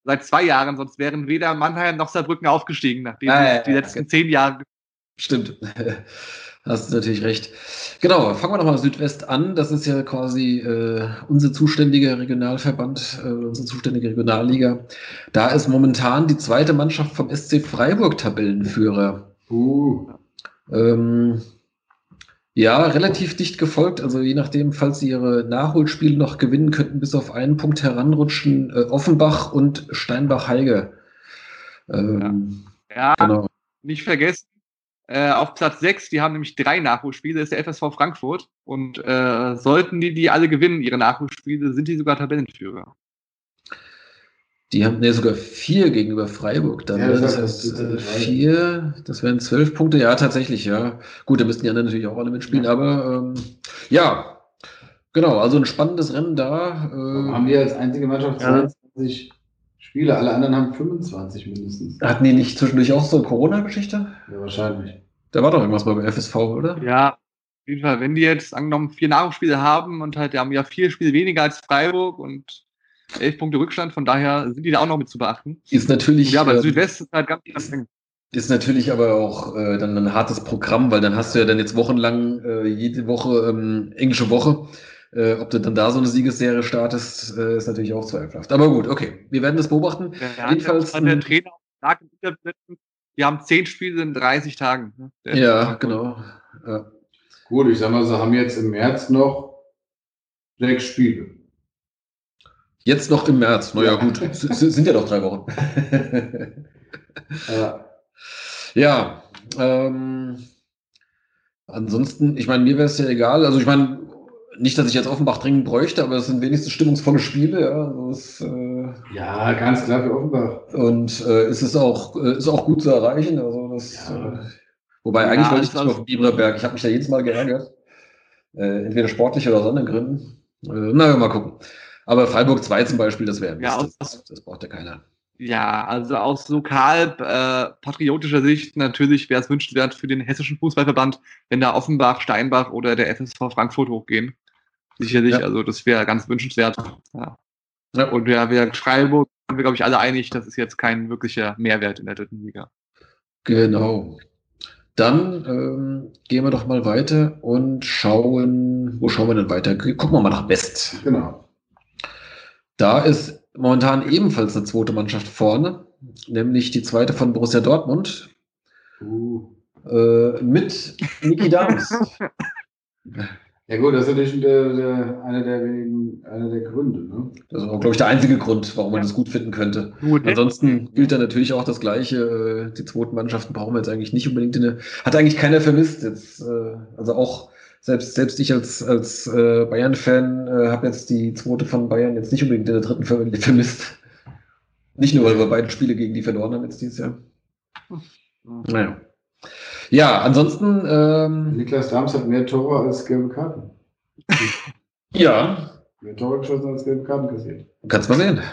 seit zwei Jahren, sonst wären weder Mannheim noch Saarbrücken aufgestiegen, nachdem Ah, sie ja, die ja, letzten okay. zehn Jahre. Stimmt. Hast du natürlich recht. Genau, fangen wir nochmal Südwest an. Das ist ja quasi äh, unser zuständiger Regionalverband, äh, unsere zuständige Regionalliga. Da ist momentan die zweite Mannschaft vom S C Freiburg Tabellenführer. Uh, Ähm, ja, relativ dicht gefolgt. Also je nachdem, falls sie ihre Nachholspiele noch gewinnen könnten, bis auf einen Punkt heranrutschen, äh, Offenbach und Steinbach-Heige. Ähm, Ja, Genau. nicht vergessen, äh, auf Platz sechs, die haben nämlich drei Nachholspiele, ist der F S V Frankfurt. Und äh, sollten die die alle gewinnen, ihre Nachholspiele, sind die sogar Tabellenführer. Die haben ne, sogar vier gegenüber Freiburg dann. Ja, Ne? das Das heißt, heißt, das äh, sind drei. vier, das wären zwölf Punkte. Ja, tatsächlich, ja. Gut, da müssten die anderen natürlich auch alle mitspielen, Ja. aber ähm, ja, genau, also ein spannendes Rennen da. warum Äh, haben die als einzige Mannschaft Ja. zweiundzwanzig Spiele? Alle anderen haben fünfundzwanzig mindestens. hatten die nicht zwischendurch auch so eine Corona-Geschichte? Ja, wahrscheinlich. Da war doch irgendwas mal bei F S V, oder? Ja, auf jeden Fall, wenn die jetzt angenommen vier Nachholspiele haben und halt, die haben ja vier Spiele weniger als Freiburg und elf Punkte Rückstand, von daher sind die da auch noch mit zu beachten. Ist natürlich, Ja, aber ähm, Südwest ist halt ganz, ganz eng. ist natürlich aber auch äh, dann ein hartes Programm, weil dann hast du ja dann jetzt wochenlang äh, jede Woche ähm, englische Woche. Äh, ob du dann da so eine Siegesserie startest, äh, ist natürlich auch zweifelhaft. Aber gut, okay, wir werden das beobachten. Ja, Jedenfalls, hat der ein- Trainer auch stark im Interview letztens, die haben zehn Spiele in dreißig Tagen. Ne? Der ja, Frankfurt. genau. Ja. Gut, ich sag mal, sie haben jetzt im März noch sechs Spiele. Jetzt noch im März. Naja, Ja. gut. S s- sind ja noch drei Wochen. Ja. Ja, ähm, ansonsten, ich meine, mir wäre es ja egal. Also, ich meine, nicht, dass ich jetzt Offenbach dringend bräuchte, aber es sind wenigstens stimmungsvolle Spiele. Ja, also es, äh, Ja, ganz klar für Offenbach. und äh, es ist auch, äh, ist auch gut zu erreichen. Also, das, Ja. äh, wobei, Ja, eigentlich wollte ich ist nicht mehr auf den Biberberg. Ich habe mich da jedes Mal geärgert. Äh, entweder sportlich oder aus anderen Gründen. Äh, na, mal gucken. Aber Freiburg zwei zum Beispiel, das wäre Ja, Mist. Das, das braucht ja keiner. Ja, also aus lokal äh, patriotischer Sicht natürlich wäre es wünschenswert für den hessischen Fußballverband, wenn da Offenbach, Steinbach oder der F S V Frankfurt hochgehen. Sicherlich, Ja. also das wäre ganz wünschenswert. Ja. Ja. Und ja, wir Freiburg sind wir, glaube ich, alle einig, das ist jetzt kein wirklicher Mehrwert in der dritten Liga. Genau. Dann ähm, gehen wir doch mal weiter und schauen, wo schauen wir denn weiter? Gucken wir mal nach West. Genau. Da ist momentan ebenfalls eine zweite Mannschaft vorne, nämlich die zweite von Borussia Dortmund Uh. äh, mit Niki Dams. Ja gut, das ist natürlich der, der, einer der wenigen, einer der Gründe. Ne? Das ist auch, glaube ich, der einzige Grund, warum man das gut finden könnte. Nur der- Ansonsten gilt da natürlich auch das Gleiche. äh, Die zweiten Mannschaften brauchen wir jetzt eigentlich nicht unbedingt in eine. Hat eigentlich keiner vermisst. Jetzt, äh, also auch selbst, selbst ich als, als äh, Bayern-Fan äh, habe jetzt die zweite von Bayern jetzt nicht unbedingt in der dritten ver vermisst. Nicht nur, weil wir beide Spiele gegen die verloren haben jetzt dieses Jahr. Naja. Ja, ansonsten, ähm, Niklas Dams hat mehr Tore als gelbe Karten. ja, Mehr Tore geschossen als gelbe Karten kassiert. kannst mal sehen.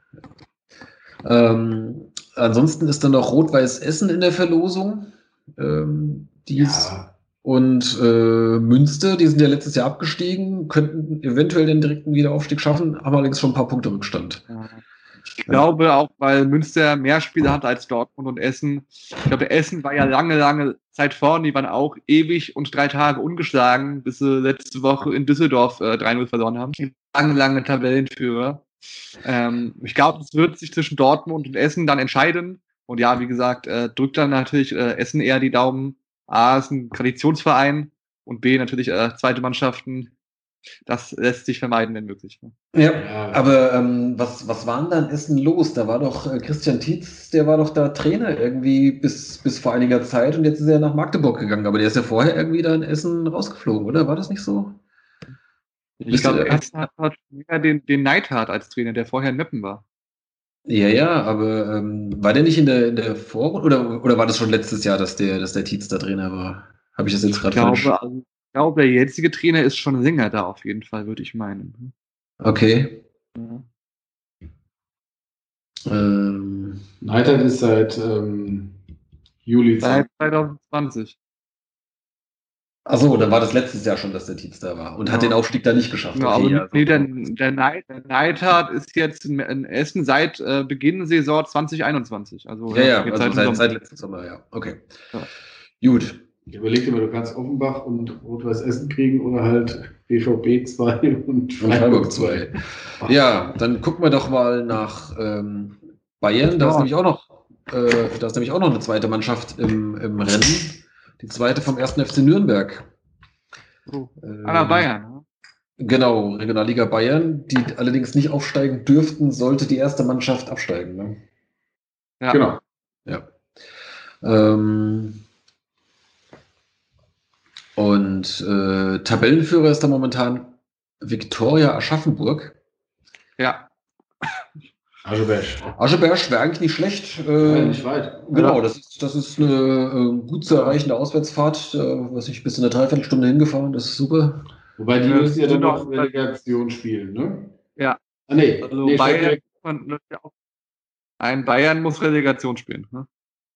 Ähm, ansonsten ist dann noch Rot-Weiß Essen in der Verlosung. Ähm, die ist, Ja, und äh, Münster, die sind ja letztes Jahr abgestiegen, könnten eventuell den direkten Wiederaufstieg schaffen, haben allerdings schon ein paar Punkte Rückstand. Ich glaube auch, weil Münster mehr Spiele hat als Dortmund und Essen. Ich glaube, Essen war ja lange, lange Zeit vorne. Die waren auch ewig und drei Tage ungeschlagen, bis sie letzte Woche in Düsseldorf äh, drei null verloren haben. Lange, lange Tabellenführer. Ähm, ich glaube, es wird sich zwischen Dortmund und Essen dann entscheiden. Und ja, wie gesagt, äh, drückt dann natürlich äh, Essen eher die Daumen. A ist ein Traditionsverein und B natürlich äh, zweite Mannschaften. Das lässt sich vermeiden, wenn möglich. Ne? Ja, Ja. aber ähm, was, was war denn da in Essen los? Da war doch äh, Christian Tietz, der war doch da Trainer irgendwie bis, bis vor einiger Zeit und jetzt ist er nach Magdeburg gegangen. Aber der ist ja vorher irgendwie da in Essen rausgeflogen, oder? War das nicht so? Ich Wisst ihr, glaube, äh, Essen hat, hat mehr den, den Neidhardt als Trainer, der vorher in Meppen war. Ja, ja, aber ähm, war der nicht in der, in der Vorrunde oder, oder war das schon letztes Jahr, dass der, dass der Tietz da Trainer war? Habe ich das jetzt Ich gerade falsch? glaube, also, ich glaube, der jetzige Trainer ist schon Singer da auf jeden Fall, würde ich meinen. Okay. Ja. Ähm, Neidhardt ist seit ähm, Juli Seit zwanzig zwanzig. Achso, dann war das letztes Jahr schon, dass der Tietz da war und hat Ja. den Aufstieg da nicht geschafft. Ja, Okay, aber ja, nee, so. der, der, Neid, der Neidhardt ist jetzt in, in Essen seit äh, Beginn Saison zwanzig einundzwanzig. Also, Ja, ja, jetzt also seit, seit, dem seit Sommer. letztem Sommer, ja. Okay. Ja. Gut. Ich überleg dir mal, du kannst Offenbach und Rot-Weiß Essen kriegen oder halt B V B zwei und Und Freiburg Freiburg zwei. zwei. Ja, dann gucken wir doch mal nach ähm, Bayern. Da ist Ja. nämlich auch noch, äh, da ist nämlich auch noch eine zweite Mannschaft im, im Rennen. Die zweite vom ersten F C Nürnberg. So. Ähm, Aller Bayern. Ne? Genau, Regionalliga Bayern, die allerdings nicht aufsteigen dürften, sollte die erste Mannschaft absteigen. Ne? Ja. Genau. Ja. Ähm, und äh, Tabellenführer ist da momentan Viktoria Aschaffenburg. Ja. Aschebesch. Ascheberg wäre eigentlich nicht schlecht. Ja, Äh, nicht weit. genau, das ist, das ist eine äh, gut zu erreichende Auswärtsfahrt. Äh, was ich bis in eine Dreiviertelstunde hingefahren, das ist super. Wobei die Ja, müssen ja dann sind noch auch- Relegation spielen, ne? Ja. Ah, nee. Also nee Bayern, direkt- man- ein Bayern muss Relegation spielen. Ne?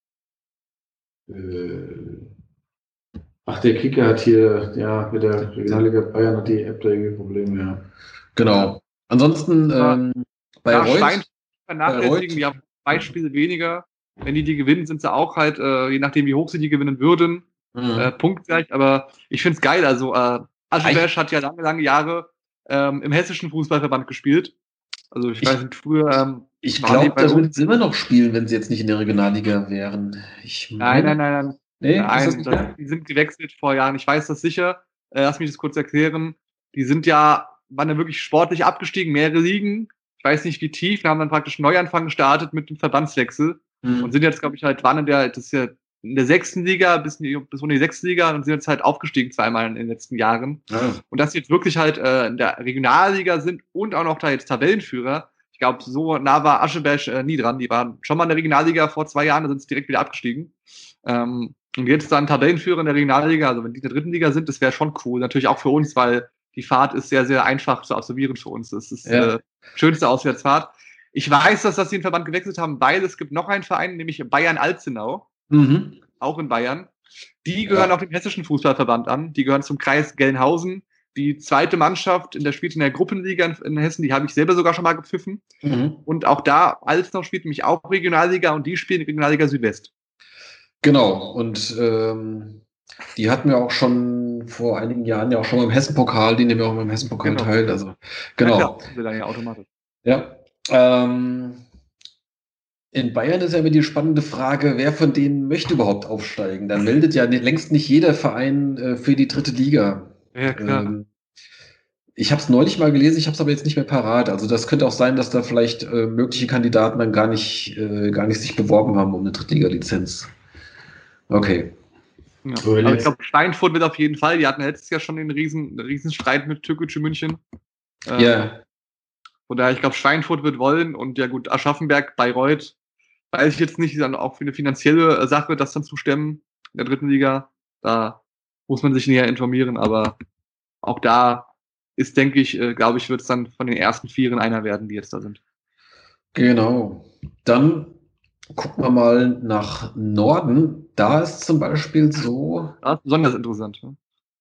Äh, ach, der Kicker hat hier, ja, mit der Regionalliga Bayern hat die App da irgendwie Probleme, ja. Genau. Ansonsten Ja. ähm, bei Ja, Reut, Stein vernachlässigen, Reut- die haben zwei Spiele weniger. Wenn die die gewinnen, sind sie auch halt, äh, je nachdem wie hoch sie die gewinnen würden, Mhm. äh, punktgleich. Aber ich finde es geil. Also äh, Ascheberg hat ja lange, lange Jahre ähm, im hessischen Fußballverband gespielt. Also ich, Ich- weiß nicht, früher ähm, ich waren die glaube, bei da uns- würden sie immer noch spielen, wenn sie jetzt nicht in der Regionalliga wären. Ich Nein, meine- nein, nein, nein. Nee, ist Nein, das nicht das, mehr? die sind gewechselt vor Jahren. Ich weiß das sicher. Äh, lass mich das kurz erklären. Die sind ja, waren ja wirklich sportlich abgestiegen, mehrere Ligen. Ich weiß nicht wie tief, haben dann praktisch einen Neuanfang gestartet mit dem Verbandswechsel Mhm. und sind jetzt, glaube ich, halt, waren in der, das ist ja in der sechsten Liga bis in die, bis in die sechste Liga und sind jetzt halt aufgestiegen zweimal in den letzten Jahren. Ja. Und dass sie jetzt wirklich halt äh, in der Regionalliga sind und auch noch da jetzt Tabellenführer. Ich glaube, so nah war Ascheberg äh, nie dran. Die waren schon mal in der Regionalliga vor zwei Jahren, da sind sie direkt wieder abgestiegen. Ähm, und jetzt dann Tabellenführer in der Regionalliga, also wenn die in der dritten Liga sind, das wäre schon cool. Natürlich auch für uns, weil die Fahrt ist sehr, sehr einfach zu absolvieren für uns. Das ist Ja. äh, schönste Auswärtsfahrt. Ich weiß, dass, dass sie den Verband gewechselt haben, weil es gibt noch einen Verein, nämlich Bayern-Alzenau, Mhm. auch in Bayern. Die gehören Ja. auch dem hessischen Fußballverband an. Die gehören zum Kreis Gelnhausen. Die zweite Mannschaft, in der spielt in der Gruppenliga in, in Hessen, die habe ich selber sogar schon mal gepfiffen. Mhm. Und auch da, Alzenau spielt nämlich auch Regionalliga und die spielen Regionalliga Südwest. Genau, und ähm, die hatten wir auch schon vor einigen Jahren ja auch schon mal im Hessen-Pokal, die nehmen ja auch mal im Hessen-Pokal Genau. teil. Also, Ja, genau. klar, sind wir dann ja automatisch. Ja. Ähm, in Bayern ist ja immer die spannende Frage, wer von denen möchte überhaupt aufsteigen? Da meldet ja nicht, längst nicht jeder Verein äh, für die dritte Liga. Ja, klar. Ähm, ich habe es neulich mal gelesen, ich habe es aber jetzt nicht mehr parat. Also das könnte auch sein, dass da vielleicht äh, mögliche Kandidaten dann gar nicht, äh, gar nicht sich beworben haben um eine Drittliga-Lizenz. Okay. Ja. So, Aber ich jetzt- glaube, Steinfurt wird auf jeden Fall. Die hatten letztes Jahr schon den riesen, riesen Streit mit Türkgücü München. Ähm, Ja, Von daher, ich glaube, Steinfurt wird wollen und ja gut, Aschaffenberg, Bayreuth, weiß ich jetzt nicht, dann auch für eine finanzielle äh, Sache, das dann zu stemmen in der dritten Liga. Da muss man sich näher informieren, aber auch da ist, denke ich, äh, glaube ich, wird es dann von den ersten Vieren einer werden, die jetzt da sind. genau. Dann gucken wir mal nach Norden. Da ist zum Beispiel so, Das ist besonders interessant. Ne?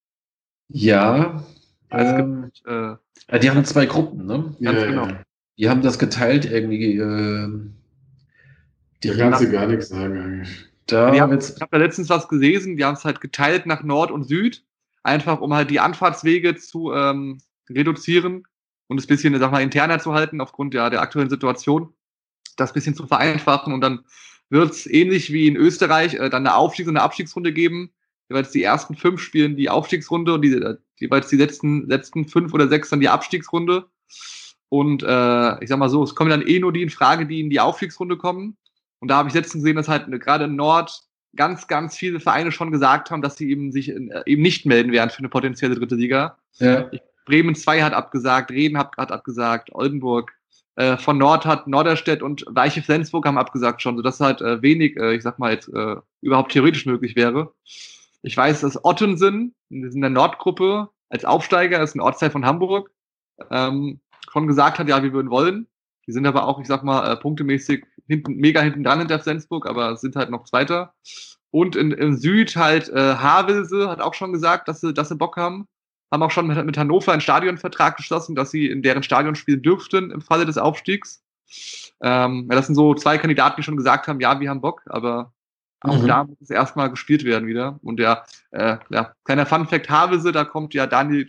ja, Es ähm, gibt, äh, äh, die haben zwei Gruppen, ne? Ja, Ganz ja, genau. ja. Die haben das geteilt irgendwie. ähm, die Da kannst du gar nichts sagen eigentlich. da die haben, wird's- ich habe da letztens was gelesen, die haben es halt geteilt nach Nord und Süd, einfach um halt die Anfahrtswege zu ähm, reduzieren und es ein bisschen, sag mal, interner zu halten aufgrund ja, der aktuellen Situation, das ein bisschen zu vereinfachen und dann wird es ähnlich wie in Österreich äh, dann eine Aufstiegs- und eine Abstiegsrunde geben. Jeweils die ersten fünf spielen die Aufstiegsrunde und die, äh, jeweils die letzten, letzten fünf oder sechs dann die Abstiegsrunde. Und äh, ich sag mal so, es kommen dann eh nur die in Frage, die in die Aufstiegsrunde kommen. Und da habe ich letztens gesehen, dass halt äh, gerade in Nord ganz, ganz viele Vereine schon gesagt haben, dass sie eben sich äh, eben nicht melden werden für eine potenzielle dritte Liga. ja, Bremen zwei hat abgesagt, Reden hat, hat abgesagt, Oldenburg. Äh, von Nord hat Norderstedt und Weiche Flensburg haben abgesagt schon, sodass halt äh, wenig, äh, ich sag mal jetzt, äh, überhaupt theoretisch möglich wäre. Ich weiß, dass Ottensen, die sind in der Nordgruppe, als Aufsteiger, das ist ein Ortsteil von Hamburg, ähm, schon gesagt hat, ja, wir würden wollen. Die sind aber auch, ich sag mal, äh, punktemäßig hinten, mega hinten dran hinter Flensburg, aber sind halt noch Zweiter. Und in, in Süd halt äh, Havelse hat auch schon gesagt, dass sie, dass sie Bock haben. Haben auch schon mit, mit Hannover einen Stadionvertrag geschlossen, dass sie in deren Stadion spielen dürften im Falle des Aufstiegs. Ähm, ja, das sind so zwei Kandidaten, die schon gesagt haben, ja, wir haben Bock, aber auch Mhm. da muss es erstmal gespielt werden wieder. Und ja, äh, ja, kleiner Funfact, Havelse, da kommt ja Daniel.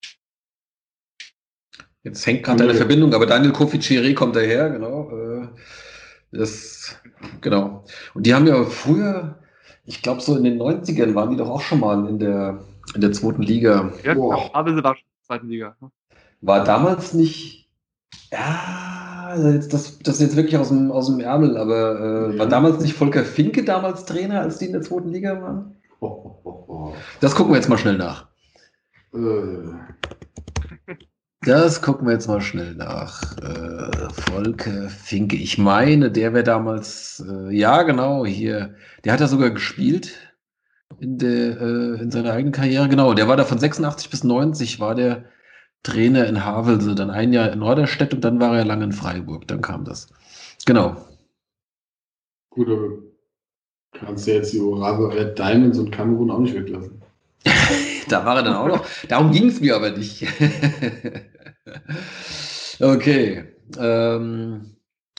Jetzt hängt gerade eine Verbindung, aber Daniel Kofi-Chiré kommt daher, genau. Äh, das, genau. Und die haben ja früher, ich glaube so in den neunzigern waren die doch auch schon mal in der, in der zweiten Liga. Ja, Boah. Havelse war schon in der zweiten Liga. Ne? War damals nicht, ja, jetzt, das, das ist jetzt wirklich aus dem, aus dem Ärmel, aber äh, Ja. war damals nicht Volker Finke damals Trainer, als die in der zweiten Liga waren? Oh, oh, oh, oh. Das gucken wir jetzt mal schnell nach. Äh, Das gucken wir jetzt mal schnell nach. Äh, Volker Finke. Ich meine, der wäre damals, äh, ja genau, hier. Der hat ja sogar gespielt in, der, äh, in seiner eigenen Karriere. Genau, der war da von sechsundachtzig bis neunzig, war der Trainer in Havelse. Dann ein Jahr in Norderstedt und dann war er lange in Freiburg. Dann kam das. Genau. gut, aber kannst du jetzt die Orava Red Diamonds und Kamerun auch nicht weglassen. Da war er dann auch noch. Darum ging es mir aber nicht. Okay. Ähm,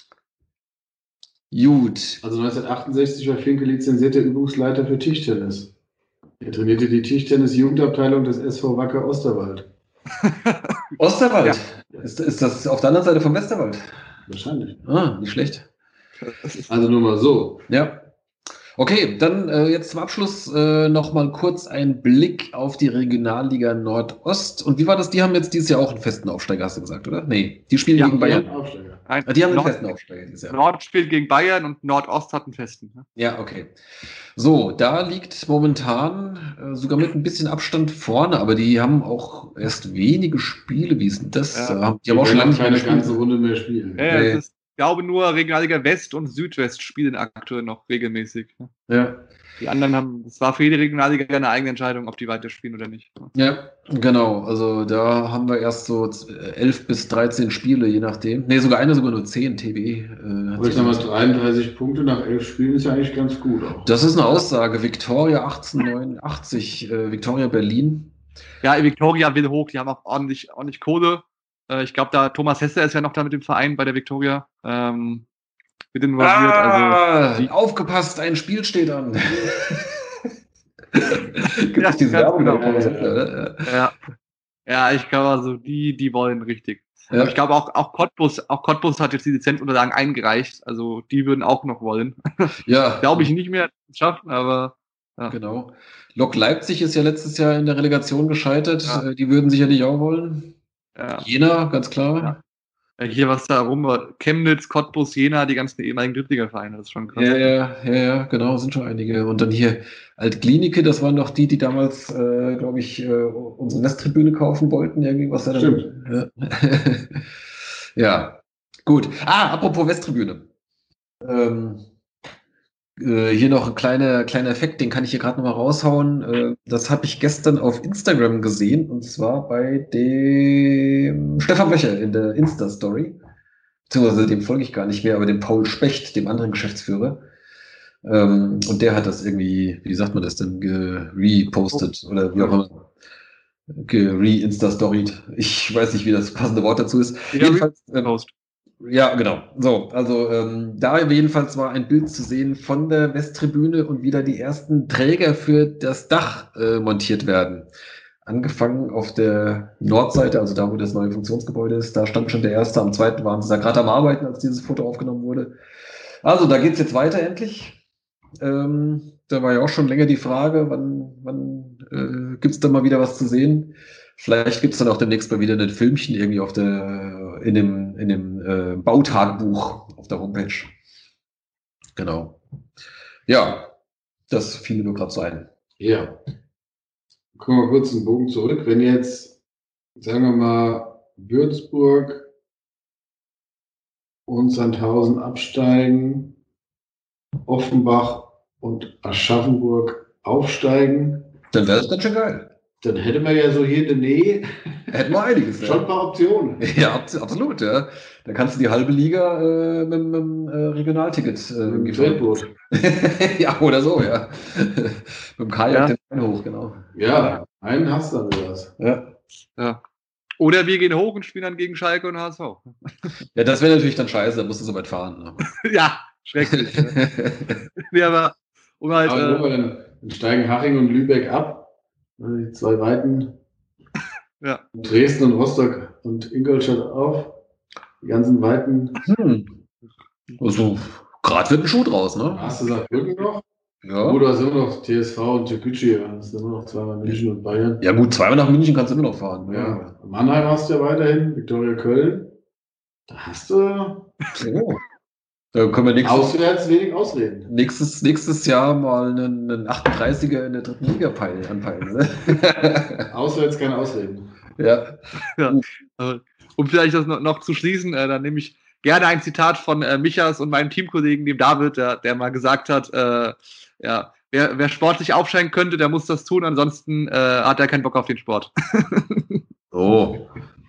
gut. Also neunzehnhundertachtundsechzig war Finke lizenzierter Übungsleiter für Tischtennis. Er trainierte die Tischtennis-Jugendabteilung des S V Wacker Osterwald. Osterwald. Ist, ist das auf der anderen Seite vom Westerwald? Wahrscheinlich. Ah, nicht schlecht. Also nur mal so. Ja. Okay, dann äh, jetzt zum Abschluss äh, noch mal kurz ein Blick auf die Regionalliga Nordost. Und wie war das? Die haben jetzt dieses Jahr auch einen festen Aufsteiger, hast du gesagt, oder? Nee, die spielen Ja, gegen Bayern. Aufsteiger. Ein, Ah, die haben einen Nord, festen Aufsteiger dieses Jahr. Nord spielt gegen Bayern und Nordost hat einen festen. Ne? Ja, okay. So, da liegt momentan äh, sogar mit ein bisschen Abstand vorne, aber die haben auch erst wenige Spiele. Wie ist denn das? Ja. Äh, haben- die haben auch schon lange nicht mehr keine gespielt. ganze Runde mehr spielen. Ja, Nee. es ist, ich glaube, nur Regionalliga West und Südwest spielen aktuell noch regelmäßig. Ne? Ja. Die anderen haben, es war für jede Regionalliga eine eigene Entscheidung, ob die weiterspielen oder nicht. Ne? Ja, genau. Also da haben wir erst so elf bis dreizehn Spiele, je nachdem. Nee, sogar eine, sogar nur zehn T B. Äh, hat Aber ich sich sag mal, das- dreiunddreißig Punkte nach elf Spielen ist ja eigentlich ganz gut auch. das ist eine Aussage. Viktoria achtzehnhundertneunundachtzig, äh, Viktoria Berlin. Ja, Viktoria will hoch, die haben auch ordentlich, ordentlich Kohle. Äh, ich glaube, da Thomas Hesse ist ja noch da mit dem Verein bei der Viktoria. Ähm, mit involviert. Ah, Also, die, aufgepasst, ein Spiel steht an. Gibt Ja, es diese ganz Werbung? genau. bei Thomas Hessler, oder? ja, ja, ich glaube, also die, die wollen richtig. Ja. Aber ich glaube auch, auch Cottbus, auch Cottbus hat jetzt die Lizenzunterlagen eingereicht. Also die würden auch noch wollen. Ja, Glaube ich nicht mehr schaffen, aber ja. genau. Lok Leipzig ist ja letztes Jahr in der Relegation gescheitert. Ja. Äh, Die würden sicherlich auch wollen. Ja. Jena, ganz klar. Ja. Ja, hier was da rum war, Chemnitz, Cottbus, Jena, die ganzen ehemaligen Drittligavereine, das ist schon krass. Ja, ja, ja, ja, genau, sind schon einige. Und dann hier Altklinike, das waren doch die, die damals, äh, glaube ich, äh, unsere Westtribüne kaufen wollten, irgendwie was da dann- Stimmt. Ja. Ja, gut. Ah, apropos Westtribüne. Ähm, äh, hier noch ein kleiner, kleiner Effekt, den kann ich hier gerade nochmal raushauen. Äh, das habe ich gestern auf Instagram gesehen, und zwar bei dem Stefan Wöcher in der Insta-Story. Beziehungsweise dem folge ich gar nicht mehr, aber dem Paul Specht, dem anderen Geschäftsführer. Ähm, und der hat das irgendwie, wie sagt man das denn, gerepostet oder wie auch immer. Gere-Insta-Storied. Ich weiß nicht, wie das passende Wort dazu ist. Ja, Jedenfalls, ähm, Post. ja, genau. So, also ähm, da jedenfalls war ein Bild zu sehen von der Westtribüne und wie da die ersten Träger für das Dach äh, montiert werden. Angefangen auf der Nordseite, also da, wo das neue Funktionsgebäude ist, da stand schon der erste, am zweiten waren sie da gerade am Arbeiten, als dieses Foto aufgenommen wurde. Also da geht's jetzt weiter endlich. Ähm, da war ja auch schon länger die Frage, wann, wann äh, gibt's da mal wieder was zu sehen? Vielleicht gibt's dann auch demnächst mal wieder ein Filmchen irgendwie auf der, in dem, in dem äh, Bautagebuch auf der Homepage. Genau. Ja, das fiel mir nur gerade so ein. Ja. Kommen wir kurz einen Bogen zurück. Wenn jetzt, sagen wir mal, Würzburg und Sandhausen absteigen, Offenbach und Aschaffenburg aufsteigen, Dann wäre das ganz schön geil. Dann hätte man ja so hier in der Nähe Hätten wir einiges. schon ein paar Optionen. Ja, abs- absolut, ja. Da kannst du die halbe Liga äh, mit dem äh, Regionalticket äh, Im gefahren. Tretboot. Ja, oder so, ja. Mit dem Kajak Ja. den Rhein hoch, genau. Ja, einen hast du dann das. Ja, Ja. Oder wir gehen hoch und spielen dann gegen Schalke und H S V. ja das wäre natürlich dann scheiße, da musst du so weit fahren. Ja, schrecklich. Ne? Nee, aber um halt, Aber guck mal, äh, dann, dann steigen Haching und Lübeck ab. Also die zwei Weiten. ja. Dresden und Rostock und Ingolstadt auf. Die ganzen Weiten. Hm. Also, gerade wird ein Schuh draus, ne? Hast du Saarbrücken noch? Ja. Oder hast du immer noch T S V und Türkgücü? Hast du immer noch zweimal München und Bayern? Ja, gut, zweimal nach München kannst du immer noch fahren. Ne? Ja. Mannheim hast du ja weiterhin. Viktoria Köln. Da hast du So. Da können wir nächstes, auswärts wenig Ausreden. nächstes, nächstes Jahr mal einen, einen achtunddreißiger in der dritten Liga peilen, anpeilen. Ne? Auswärts keine Ausreden. Ja. Ja. Äh, Um vielleicht das noch, noch zu schließen, äh, dann nehme ich gerne ein Zitat von äh, Michas und meinem Teamkollegen, dem David, der, der mal gesagt hat, äh, ja, wer, wer sportlich aufsteigen könnte, der muss das tun, ansonsten äh, hat er keinen Bock auf den Sport. So.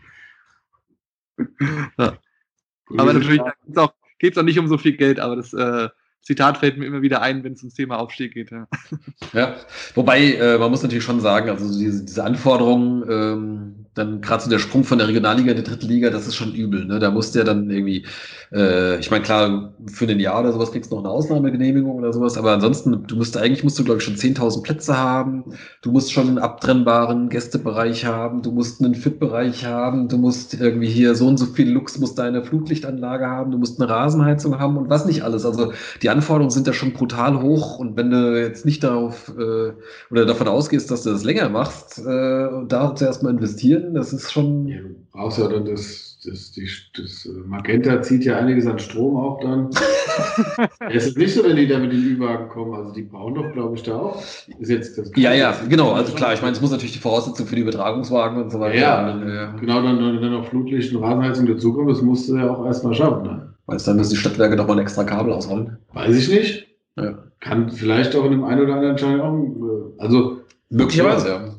Ja. Aber natürlich geht es auch, geht's auch nicht um so viel Geld, aber das äh, Zitat fällt mir immer wieder ein, wenn es ums Thema Aufstieg geht. Ja, Ja, wobei, äh, man muss natürlich schon sagen, also diese, diese Anforderungen, ähm, dann gerade so der Sprung von der Regionalliga in die dritte Liga, das ist schon übel, ne? Da musst du ja dann irgendwie, äh, ich meine, klar, für ein Jahr oder sowas kriegst du noch eine Ausnahmegenehmigung oder sowas, aber ansonsten, du musst eigentlich, musst du, glaube ich, schon zehntausend Plätze haben, du musst schon einen abtrennbaren Gästebereich haben, du musst einen Fit-Bereich haben, du musst irgendwie hier so und so viel Lux, musst deine Flutlichtanlage haben, du musst eine Rasenheizung haben und was nicht alles. Also die Anforderungen sind ja schon brutal hoch und wenn du jetzt nicht darauf äh, oder davon ausgehst, dass du das länger machst, äh, und da zuerst mal investieren, das ist schon. Ja, du brauchst ja dann das, das, die, das äh, Magenta zieht ja einiges an Strom auch dann. Es ist nicht so, wenn die da mit den Ü-Wagen kommen, also die brauchen doch, glaube ich, da auch. Ist jetzt das Ja, ja, genau, also klar, ich meine, es muss natürlich die Voraussetzung für die Übertragungswagen und so weiter. Ja, Und, äh, genau, dann, dann, dann noch Flutlicht und Rasenheizung dazukommen, das musst du ja auch erstmal schaffen. Ne? Weißt du, dann müssen die Stadtwerke doch mal ein extra Kabel ausrollen. Weiß ich nicht. Ja. Kann vielleicht auch in dem einen oder anderen Schein auch, äh, also Möglicherweise, ja.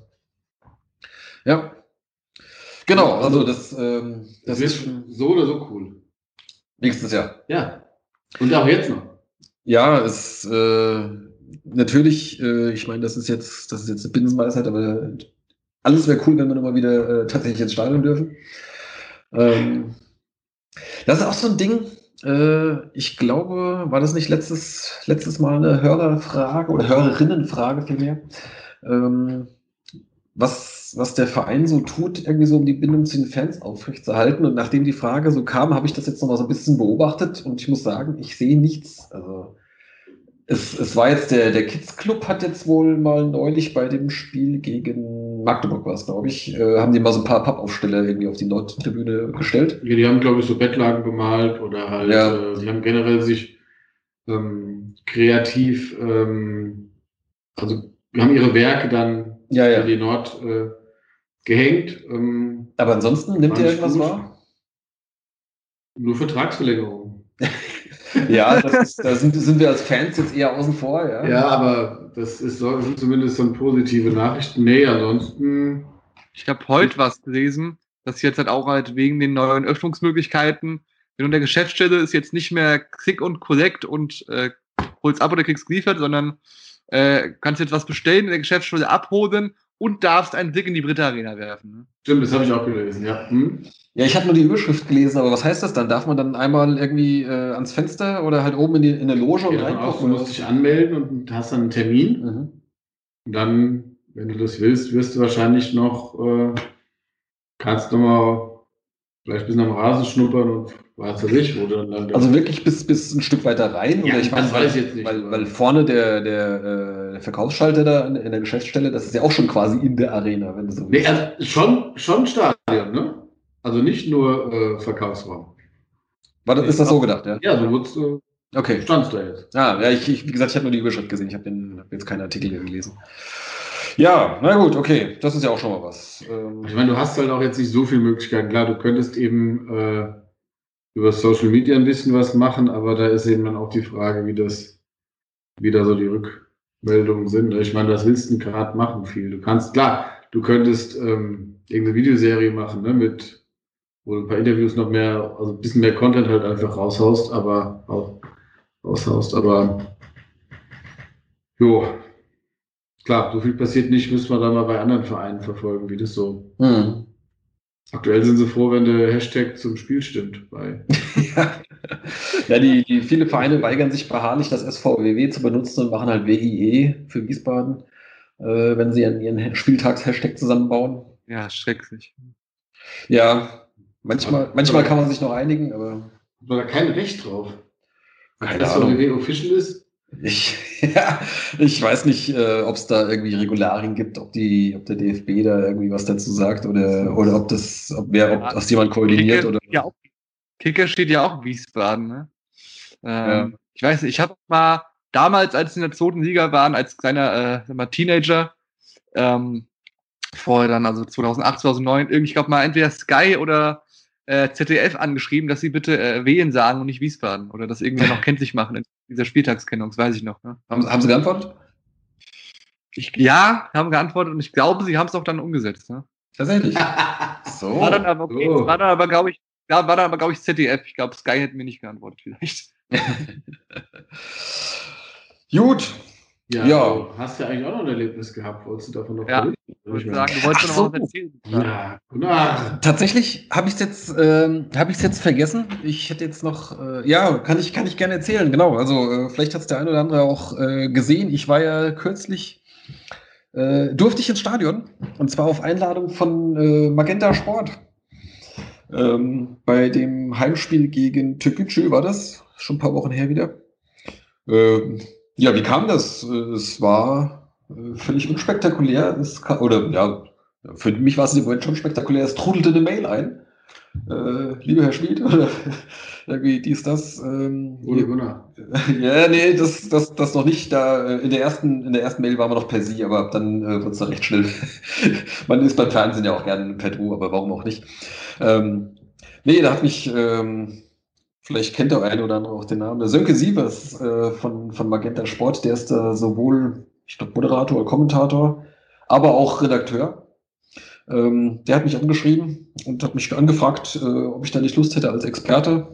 Ja. Genau, also das, ähm, das das ist ist schon so oder so cool. nächstes Jahr. Ja. Und auch jetzt noch. Ja, es äh, natürlich, äh, ich meine, das ist jetzt, das ist jetzt eine Binsenweisheit, aber alles wäre cool, wenn wir nochmal wieder äh, tatsächlich ins Stadion dürfen. Ähm, das ist auch so ein Ding. Äh, ich glaube, war das nicht letztes, letztes Mal eine Hörerfrage oder Hörerinnenfrage vielmehr? Ähm, was, was der Verein so tut, irgendwie so, um die Bindung zu den Fans aufrechtzuerhalten. Und nachdem die Frage so kam, habe ich das jetzt nochmal so ein bisschen beobachtet und ich muss sagen, ich sehe nichts. Also es, es war jetzt der, der Kids Club hat jetzt wohl mal neulich bei dem Spiel gegen Magdeburg war es, glaube ich, äh, haben die mal so ein paar Pappaufsteller irgendwie auf die Nordtribüne gestellt. Ja, die haben, glaube ich, so Bettlaken bemalt oder halt, Ja. äh, die haben generell sich ähm, kreativ, ähm, also wir haben ihre Werke dann Ja, ja. in die Nord äh, gehängt. Ähm, Aber ansonsten nimmt Fand ihr ich irgendwas gut. wahr? Nur Vertragsverlängerung. Ja, das ist, da sind, sind wir als Fans jetzt eher außen vor, ja. Ja, aber das ist so, das sind zumindest so positive Nachrichten. Nee, ansonsten. Ich habe heute was gelesen, dass jetzt halt auch halt wegen den neuen Öffnungsmöglichkeiten, wenn du in der Geschäftsstelle ist jetzt nicht mehr Click und Collect und äh, holst ab oder kriegst geliefert, sondern äh, kannst jetzt was bestellen in der Geschäftsstelle abholen und darfst einen Blick in die Britta Arena werfen. Ne? Stimmt, das habe ich auch gelesen, ja. Hm? Ja, ich habe nur die Überschrift gelesen, aber was heißt das dann? Darf man dann einmal irgendwie äh, ans Fenster oder halt oben in, die, in eine Loge und Ja, davon aus, reingucken? du musst dich anmelden und hast dann einen Termin. Mhm. Und dann, wenn du das willst, wirst du wahrscheinlich noch, äh, kannst du mal vielleicht bis nach dem Rasen schnuppern und was weiß ich, wo du dann landest. Also wirklich bis, bis ein Stück weiter rein? Ja, oder ich das meine, weiß weil, ich jetzt nicht. weil, weil vorne der, der, äh, Verkaufsschalter da in, in der Geschäftsstelle, das ist ja auch schon quasi in der Arena, wenn du so Nee, willst. also schon, schon Stadion, ne? Also nicht nur äh, Verkaufsraum. War das, ist das so gedacht, ja? Ja, so wurdest du, Okay. standst da jetzt. Ah, ja, ich, ich, wie gesagt, ich habe nur die Überschrift gesehen, ich habe hab jetzt keinen Artikel hier gelesen. Ja, na gut, okay, das ist ja auch schon mal was. Ähm, Ich meine, du hast halt auch jetzt nicht so viele Möglichkeiten. Klar, du könntest eben äh, über Social Media ein bisschen was machen, aber da ist eben dann auch die Frage, wie das, wie da so die Rückmeldungen sind. Ich meine, was willst du denn gerade machen viel? Du kannst, klar, du könntest ähm, irgendeine Videoserie machen, ne, mit, wo du ein paar Interviews noch mehr, also ein bisschen mehr Content halt einfach raushaust, aber auch raushaust, aber jo, klar, so viel passiert nicht, müssen wir dann mal bei anderen Vereinen verfolgen, wie das so. Hm. Aktuell sind sie froh, wenn der Hashtag zum Spiel stimmt. Bei Ja, ja die, die viele Vereine weigern sich beharrlich, das S V W W zu benutzen und machen halt W I E für Wiesbaden, äh, wenn sie an ihren Spieltags-Hashtag zusammenbauen. Ja, schrecklich. Ja, manchmal, manchmal kann man sich noch einigen, aber hat man da kein Recht drauf. keine S V W Ahnung. W official ist. Ich, ja, ich weiß nicht, äh, ob es da irgendwie Regularien gibt, ob die, ob der D F B da irgendwie was dazu sagt oder, oder ob das, ob wer, ob das jemand koordiniert Kicker, oder. ja auch, Kicker steht ja auch in Wiesbaden, ne? Ähm, Ja. Ich weiß nicht, ich habe mal damals, als wir in der zweiten Liga waren, als kleiner äh, sag mal, Teenager, ähm, vorher dann, also zweitausendacht, zweitausendneun, irgendwie, ich glaube mal entweder Sky oder äh, Z D F angeschrieben, dass sie bitte äh, Wehen sagen und nicht Wiesbaden. Oder das irgendwie noch kenntlich machen in dieser Spieltagskennung, das weiß ich noch. Ne? Haben, haben Sie geantwortet? Ich, ja, haben geantwortet und ich glaube, sie haben es auch dann umgesetzt. Ne? Tatsächlich. So. War dann aber, okay, Oh. war dann aber, glaube ich, ja, war dann aber, glaube ich, Z D F. Ich glaube, Sky hätten mir nicht geantwortet, vielleicht. Gut. Ja, Ja. du hast ja eigentlich auch noch ein Erlebnis gehabt. Wolltest du davon noch Ja, berichten? Ich würde sagen, du wolltest Ach noch so. mal was erzählen. Ja, Gunnar. Tatsächlich habe ich es jetzt, ähm, habe ich es jetzt vergessen. Ich hätte jetzt noch, äh, ja, kann ich, kann ich gerne erzählen. Genau. Also äh, vielleicht hat es der eine oder andere auch äh, gesehen. Ich war ja kürzlich, äh, durfte ich ins Stadion und zwar auf Einladung von äh, Magenta Sport. Ähm, bei dem Heimspiel gegen Türkgücü war das schon ein paar Wochen her wieder. Ähm, ja, wie kam das? Äh, Es war äh, völlig unspektakulär. Es kam, oder ja, für mich war es im Moment schon spektakulär. Es trudelte eine Mail ein. Äh, lieber Herr Schmid, oder irgendwie dies, das. Ähm, Ohne Gunnar. ja, nee, das, das, das noch nicht. Da, äh, in, der ersten, in der ersten Mail waren wir noch per Sie, aber dann äh, wird es da recht schnell. Man ist beim Fernsehen ja auch gerne per Du, aber warum auch nicht? Ähm, nee, da hat mich, ähm, vielleicht kennt der eine oder andere auch den Namen, der Sönke Sievers äh, von, von Magenta Sport, der ist da sowohl, ich glaube, Moderator oder Kommentator, aber auch Redakteur. Ähm, der hat mich angeschrieben und hat mich angefragt, äh, ob ich da nicht Lust hätte als Experte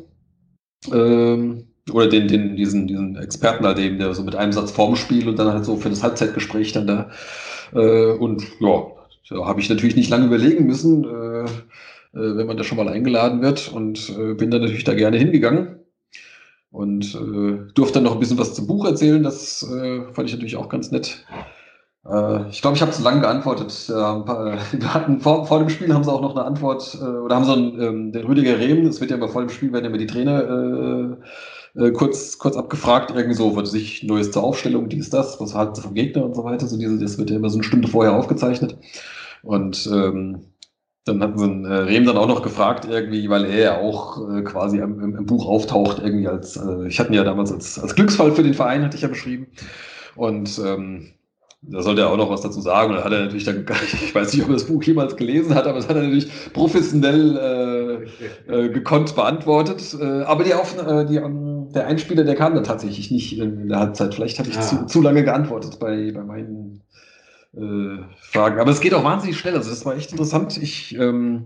ähm, oder den, den, diesen, diesen Experten halt eben, der so mit einem Satz vorm Spiel und dann halt so für das Halbzeitgespräch dann da. Äh, und ja, da habe ich natürlich nicht lange überlegen müssen, äh, äh, wenn man da schon mal eingeladen wird und äh, bin dann natürlich da gerne hingegangen und äh, durfte dann noch ein bisschen was zum Buch erzählen. Das äh, fand ich natürlich auch ganz nett. Äh, ich glaube, ich habe zu lange geantwortet. Äh, ein paar, wir hatten vor, vor dem Spiel haben sie auch noch eine Antwort, äh, oder haben so einen, ähm, den Rüdiger Rehm, das wird ja immer vor dem Spiel, werden ja immer die Trainer äh, äh, kurz, kurz abgefragt, irgendwie so, was sich Neues zur Aufstellung, dies, das, was halt vom Gegner und so weiter. So diese, das wird ja immer so eine Stunde vorher aufgezeichnet. Und ähm, dann hatten sie einen äh, Rehm dann auch noch gefragt, irgendwie, weil er ja auch äh, quasi im, im, im Buch auftaucht, irgendwie als, äh, ich hatte ihn ja damals als, als Glücksfall für den Verein, hatte ich ja beschrieben. Und ähm, da sollte er auch noch was dazu sagen. Und da hat er natürlich dann, ich weiß nicht, ob er das Buch jemals gelesen hat, aber das hat er natürlich professionell äh, äh, gekonnt beantwortet. Äh, aber die, Auf, äh, die, um, der Einspieler, der kam dann tatsächlich nicht in, in der Halbzeit. Vielleicht habe ich Ah. zu, zu lange geantwortet bei, bei meinen äh, Fragen. Aber es geht auch wahnsinnig schnell. Also das war echt interessant. Ich ähm,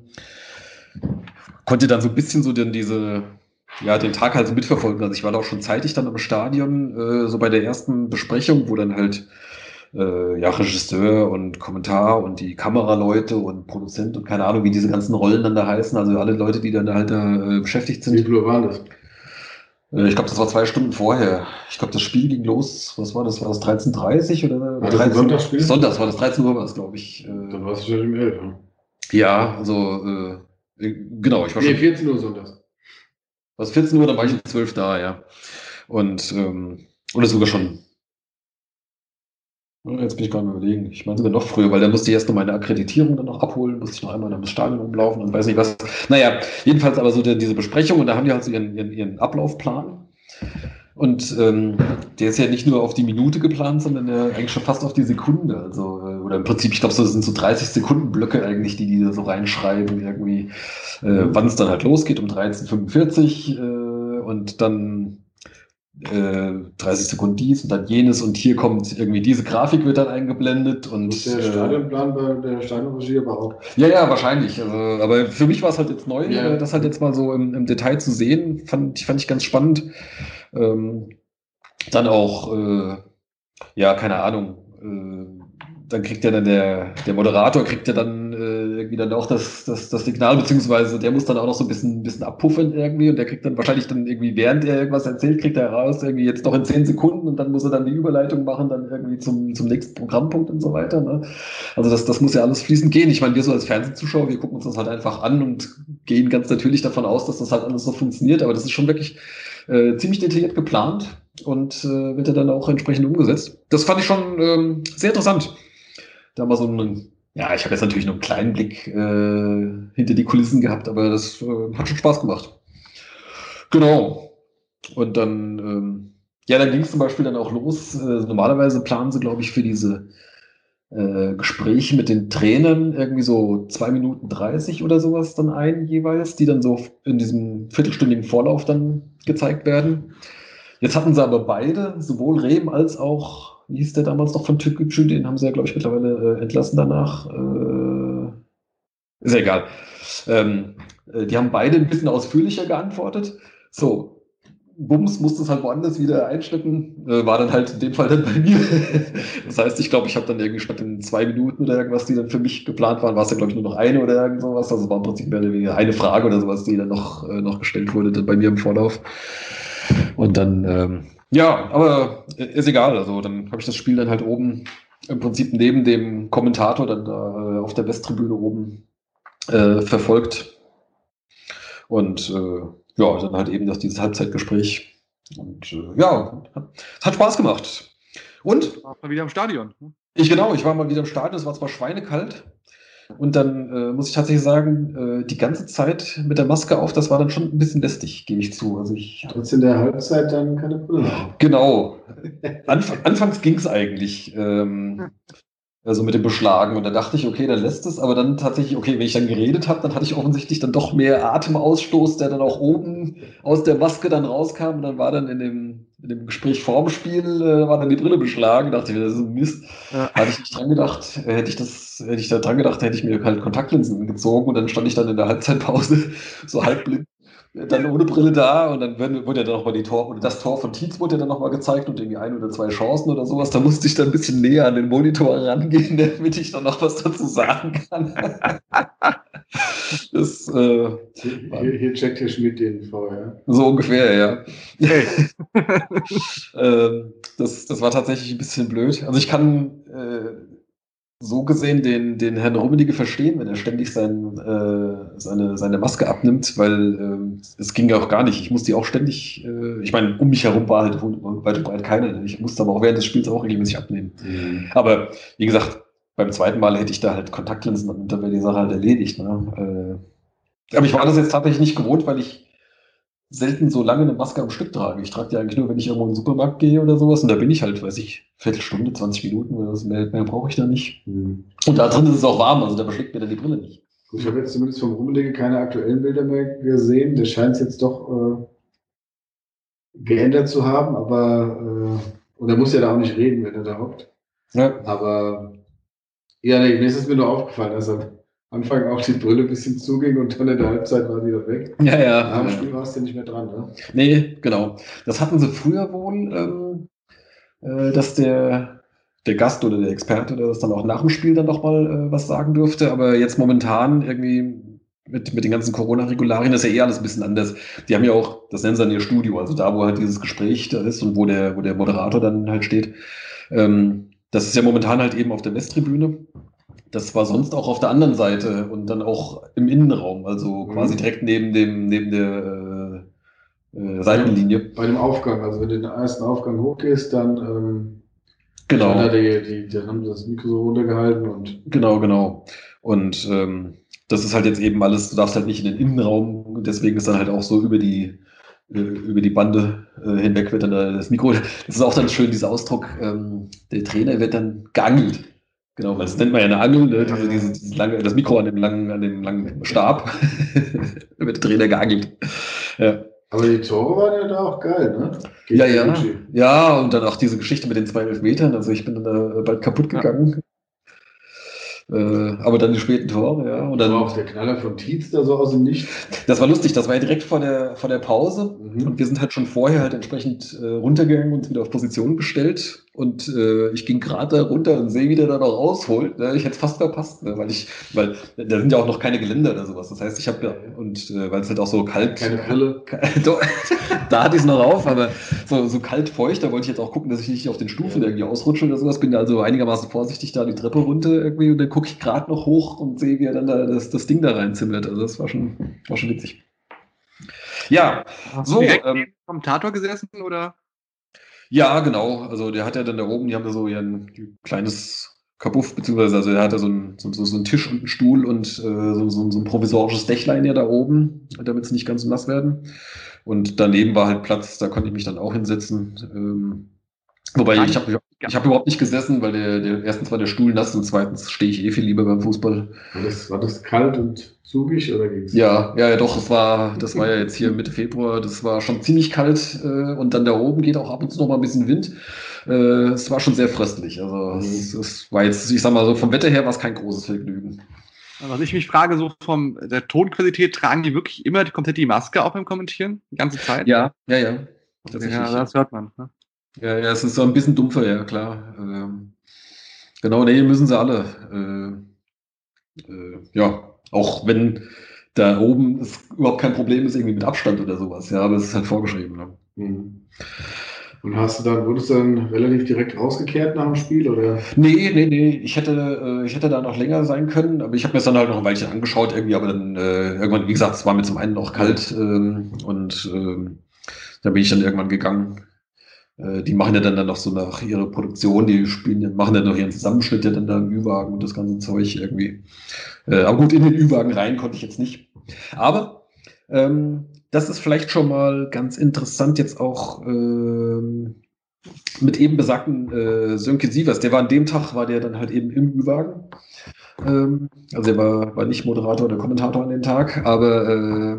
konnte dann so ein bisschen so den, diese, ja, den Tag halt so mitverfolgen. Also ich war da auch schon zeitig dann im Stadion, äh, so bei der ersten Besprechung, wo dann halt äh, ja, Regisseur und Kommentar und die Kameraleute und Produzent und keine Ahnung, wie diese ganzen Rollen dann da heißen. Also alle Leute, die dann da halt da äh, beschäftigt Wie sind. viel Uhr war das? Äh, ich glaube, das war zwei Stunden vorher. Ich glaube, das Spiel ging los, was war das? War das dreizehn Uhr dreißig oder? War das ein Sonntagsspiel? Sonntags war das, dreizehn Uhr war das, glaube ich. Äh, Dann warst du schon im elf. Ne? ja, also äh, genau, ich war Nee, schon. vierzehn Uhr sonntags. Was vierzehn Uhr, dann war ich um zwölf da, ja. Und, ähm, oder sogar schon. Jetzt bin ich gerade mal überlegen. Ich meine sogar noch früher, weil da musste ich erst noch meine Akkreditierung dann noch abholen, musste ich noch einmal ins Stadion umlaufen und weiß nicht was. Naja, jedenfalls aber so die, diese Besprechung und da haben die halt so ihren, ihren, ihren Ablaufplan. Und ähm, der ist ja nicht nur auf die Minute geplant, sondern ja eigentlich schon fast auf die Sekunde. Also, äh, oder im Prinzip, ich glaube, so, das sind so dreißig Sekunden Blöcke eigentlich, die die da so reinschreiben, irgendwie, äh, wann es dann halt losgeht, um dreizehn Uhr fünfundvierzig äh, und dann äh, dreißig Sekunden dies und dann jenes und hier kommt irgendwie diese Grafik wird dann eingeblendet und Muss der äh, Stadionplan bei der Stadionregie aber auch. ja, ja, wahrscheinlich. Also, aber für mich war es halt jetzt neu, Ja. äh, das halt jetzt mal so im, im Detail zu sehen, fand, fand ich ganz spannend. Ähm, dann auch, äh, ja, keine Ahnung, äh, dann kriegt ja dann der, der Moderator kriegt ja dann äh, irgendwie dann auch das, das, das Signal, beziehungsweise der muss dann auch noch so ein bisschen, bisschen abpuffern irgendwie und der kriegt dann wahrscheinlich dann irgendwie, während er irgendwas erzählt, kriegt er raus, irgendwie jetzt noch in zehn Sekunden und dann muss er dann die Überleitung machen, dann irgendwie zum, zum nächsten Programmpunkt und so weiter. Ne? Also das, das muss ja alles fließend gehen. Ich meine, wir so als Fernsehzuschauer, wir gucken uns das halt einfach an und gehen ganz natürlich davon aus, dass das halt alles so funktioniert, aber das ist schon wirklich äh, ziemlich detailliert geplant und äh, wird ja dann auch entsprechend umgesetzt. Das fand ich schon ähm, sehr interessant. Da mal so einen, ja, ich habe jetzt natürlich nur einen kleinen Blick äh, hinter die Kulissen gehabt, aber das äh, hat schon Spaß gemacht. Genau. Und dann, ähm, ja, dann ging es zum Beispiel dann auch los. Äh, normalerweise planen sie, glaube ich, für diese äh, Gespräche mit den Trainern irgendwie so zwei Minuten dreißig oder sowas dann ein jeweils, die dann so in diesem viertelstündigen Vorlauf dann gezeigt werden. Jetzt hatten sie aber beide, sowohl Rehm als auch, wie hieß der damals noch von Türkgücü, den haben sie ja, glaube ich, mittlerweile äh, entlassen danach. Äh, ist ja egal. Ähm, äh, die haben beide ein bisschen ausführlicher geantwortet. So, Bums musste es halt woanders wieder einschleppen. Äh, war dann halt in dem Fall dann bei mir. Das heißt, ich glaube, ich habe dann irgendwie statt in zwei Minuten oder irgendwas, die dann für mich geplant waren, war es ja, glaube ich, nur noch eine oder irgend sowas. Also es war im Prinzip mehr oder weniger eine Frage oder sowas, die dann noch, äh, noch gestellt wurde, dann bei mir im Vorlauf. Und dann, ähm, ja, aber ist egal. Also dann habe ich das Spiel dann halt oben im Prinzip neben dem Kommentator dann da äh, auf der Westtribüne oben äh, verfolgt. Und äh, ja, dann halt eben das, dieses Halbzeitgespräch. Und äh, ja, es hat Spaß gemacht. Und? War mal wieder im Stadion. Ich genau, ich war mal wieder im Stadion, es war zwar schweinekalt. Und dann äh, muss ich tatsächlich sagen, äh, die ganze Zeit mit der Maske auf, das war dann schon ein bisschen lästig, gebe ich zu. Also ich Trotz in der Halbzeit dann keine Brille. Genau. Anf anfangs ging es eigentlich. Ähm, also mit dem Beschlagen. Und da dachte ich, okay, dann lässt es. Aber dann tatsächlich, okay, wenn ich dann geredet habe, dann hatte ich offensichtlich dann doch mehr Atemausstoß, der dann auch oben aus der Maske dann rauskam. Und dann war dann in dem, in dem Gespräch vorm Spiel, äh, war dann die Brille beschlagen. Da dachte ich, das ist ein Mist. Ja. Hatte ich nicht dran gedacht. Äh, hätte ich das, hätte ich da dran gedacht, hätte ich mir halt Kontaktlinsen gezogen. Und dann stand ich dann in der Halbzeitpause so halbblind. Dann ohne Brille da und dann wurde ja dann nochmal die Tor, oder das Tor von Tietz wurde ja dann nochmal gezeigt und irgendwie ein oder zwei Chancen oder sowas. Da musste ich dann ein bisschen näher an den Monitor rangehen, damit ich dann noch was dazu sagen kann. Das, äh, Hier, hier checkt Herr Schmidt den vorher. so ungefähr, ja. Hey. ähm, das, das war tatsächlich ein bisschen blöd. Also ich kann äh, so gesehen den, den Herrn Rummenigge verstehen, wenn er ständig sein, äh, seine, seine Maske abnimmt, weil äh, es ging ja auch gar nicht. Ich musste die auch ständig, äh, ich meine, um mich herum war halt weit und breit keiner. Ich musste aber auch während des Spiels auch regelmäßig abnehmen. Mhm. Aber wie gesagt, beim zweiten Mal hätte ich da halt Kontaktlinsen und dann wäre die Sache halt erledigt. Ne? Äh, aber ich war das jetzt tatsächlich nicht gewohnt, weil ich selten so lange eine Maske am Stück trage. Ich trage die eigentlich nur, wenn ich irgendwo in den Supermarkt gehe oder sowas. Und da bin ich halt, weiß ich, Viertelstunde, zwanzig Minuten oder so. Mehr, mehr brauche ich da nicht. Mhm. Und da drin ist es auch warm, also da beschlägt mir dann die Brille nicht. Gut, ich habe jetzt zumindest vom Rummenigge keine aktuellen Bilder mehr gesehen. Der scheint es jetzt doch äh, geändert zu haben, aber äh, und er muss ja da auch nicht reden, wenn er da hockt. Ja. Aber ja, nee, mir ist es mir nur aufgefallen, dass er am Anfang auch die Brille ein bisschen zuging und dann in der Halbzeit war wieder weg. Ja, ja. Nach dem Spiel warst du nicht mehr dran, ne? Nee, genau. Das hatten sie früher wohl, ähm, äh, dass der, der Gast oder der Experte, der das dann auch nach dem Spiel dann noch mal äh, was sagen durfte. Aber jetzt momentan irgendwie mit, mit den ganzen Corona-Regularien ist ja eh alles ein bisschen anders. Die haben ja auch, das nennen sie dann ihr Studio, also da, wo halt dieses Gespräch da ist und wo der, wo der Moderator dann halt steht. Ähm, das ist ja momentan halt eben auf der Westtribüne. Das war sonst auch auf der anderen Seite und dann auch im Innenraum, also quasi direkt neben dem, neben der äh, äh, Seitenlinie. Bei dem Aufgang, also wenn du den ersten Aufgang hochgehst, dann, ähm, genau. dann, die, die, dann haben sie das Mikro so runtergehalten und. Genau, genau. Und ähm, das ist halt jetzt eben alles, du darfst halt nicht in den Innenraum, deswegen ist dann halt auch so über die äh, über die Bande äh, hinweg wird dann das Mikro. Das ist auch dann schön, dieser Ausdruck, ähm, der Trainer wird dann geangelt. Genau, weil das nennt man ja eine Angel, ne? diese, diese, diese lange, das Mikro an dem langen, an dem langen Stab wird der Trainer geangelt. Ja. Aber die Tore waren ja da auch geil, ne? Gegen Ja, ja. Fiji. Ja, und dann auch diese Geschichte mit den zwei Elfmetern. Also ich bin dann da bald kaputt gegangen. Äh, aber dann die späten Tore, ja. Und Da dann, war auch der Knaller von Tietz da so aus dem Nichts. das war lustig, das war ja direkt vor der, vor der Pause. Mhm. Und wir sind halt schon vorher halt entsprechend äh, runtergegangen und wieder auf Position gestellt. Und äh, ich ging gerade da runter und sehe, wie der da noch rausholt. Ne? Ich hätte es fast verpasst, ne? weil ich, weil da sind ja auch noch keine Geländer oder sowas. Das heißt, ich habe ja, und äh, weil es halt auch so kalt. Keine Brille. Da hatte ich es noch auf, aber so, so kalt feucht, da wollte ich jetzt auch gucken, dass ich nicht auf den Stufen irgendwie ausrutsche oder sowas. Bin da also einigermaßen vorsichtig da die Treppe runter irgendwie und dann gucke ich gerade noch hoch und sehe, wie er dann da das, das Ding da reinzimmert. Also das war schon, war schon witzig. Ja, Hast so. du direkt Ähm, neben dem Kommentator gesessen oder? ja, genau. Also der hat ja dann da oben, die haben da so ihr ein kleines Kabuff, beziehungsweise also der hat da so einen, so, so einen Tisch und einen Stuhl und äh, so, so, so ein provisorisches Dächlein ja da oben, damit sie nicht ganz so nass werden. Und daneben war halt Platz, da konnte ich mich dann auch hinsetzen. Ähm, wobei Kann ich habe ich hab überhaupt nicht gesessen, weil der, der erstens war der Stuhl nass und zweitens stehe ich eh viel lieber beim Fußball. War das, war das kalt und zugig oder ging's? Ja, ja, ja, doch, es war, das war ja jetzt hier Mitte Februar, das war schon ziemlich kalt äh, und dann da oben geht auch ab und zu noch mal ein bisschen Wind. Äh, es war schon sehr fröstlich. Also Mhm. es, es war jetzt, ich sag mal so, vom Wetter her war es kein großes Vergnügen. Was ich mich frage, so von der Tonqualität, tragen die wirklich immer komplett die Maske auch beim Kommentieren? Die ganze Zeit? Ja, ja, ja. Tatsächlich. Ja, das hört man. Ne? Ja, ja, es ist so ein bisschen dumpfer, ja, klar. Ähm, genau, nee, müssen sie alle. Äh, äh, ja, auch wenn da oben es überhaupt kein Problem ist, irgendwie mit Abstand oder sowas, ja, aber es ist halt vorgeschrieben. Ne? Mhm. Und hast du dann, wurdest du dann relativ direkt rausgekehrt nach dem Spiel oder? Nee, nee, nee, ich hätte, äh, ich hätte da noch länger sein können, aber ich habe mir das dann halt noch ein Weilchen angeschaut irgendwie, aber dann äh, irgendwann, wie gesagt, es war mir zum einen auch kalt ähm, und ähm, da bin ich dann irgendwann gegangen. Äh, die machen ja dann, dann noch so nach ihrer Produktion, die spielen, machen dann noch ihren Zusammenschnitt ja dann da im Ü-Wagen und das ganze Zeug irgendwie. Äh, aber gut, in den Ü-Wagen rein konnte ich jetzt nicht. Aber ähm, das ist vielleicht schon mal ganz interessant jetzt auch ähm, mit eben besagten äh, Sönke Sievers. Der war an dem Tag, war der dann halt eben im Ü-Wagen. Ähm, also er war, war nicht Moderator oder Kommentator an dem Tag, aber äh,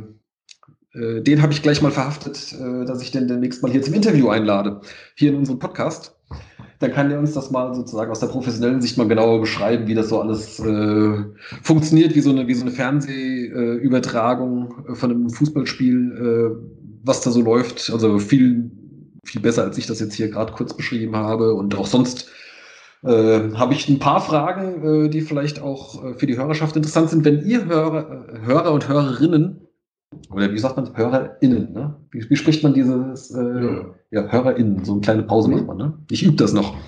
äh, den habe ich gleich mal verhaftet, äh, dass ich den demnächst mal hier zum Interview einlade, hier in unserem Podcast. Dann kann der uns das mal sozusagen aus der professionellen Sicht mal genauer beschreiben, wie das so alles äh, funktioniert, wie so eine, wie so eine Fernsehübertragung äh, von einem Fußballspiel, äh, was da so läuft. Also viel, viel besser, als ich das jetzt hier gerade kurz beschrieben habe. Und auch sonst äh, habe ich ein paar Fragen, äh, die vielleicht auch äh, für die Hörerschaft interessant sind. Wenn ihr Hörer, äh, Hörer und Hörerinnen, oder wie sagt man, HörerInnen, ne? Wie, wie spricht man dieses, äh, Ja. ja, HörerInnen, so eine kleine Pause macht man, ne? Ich übe das noch.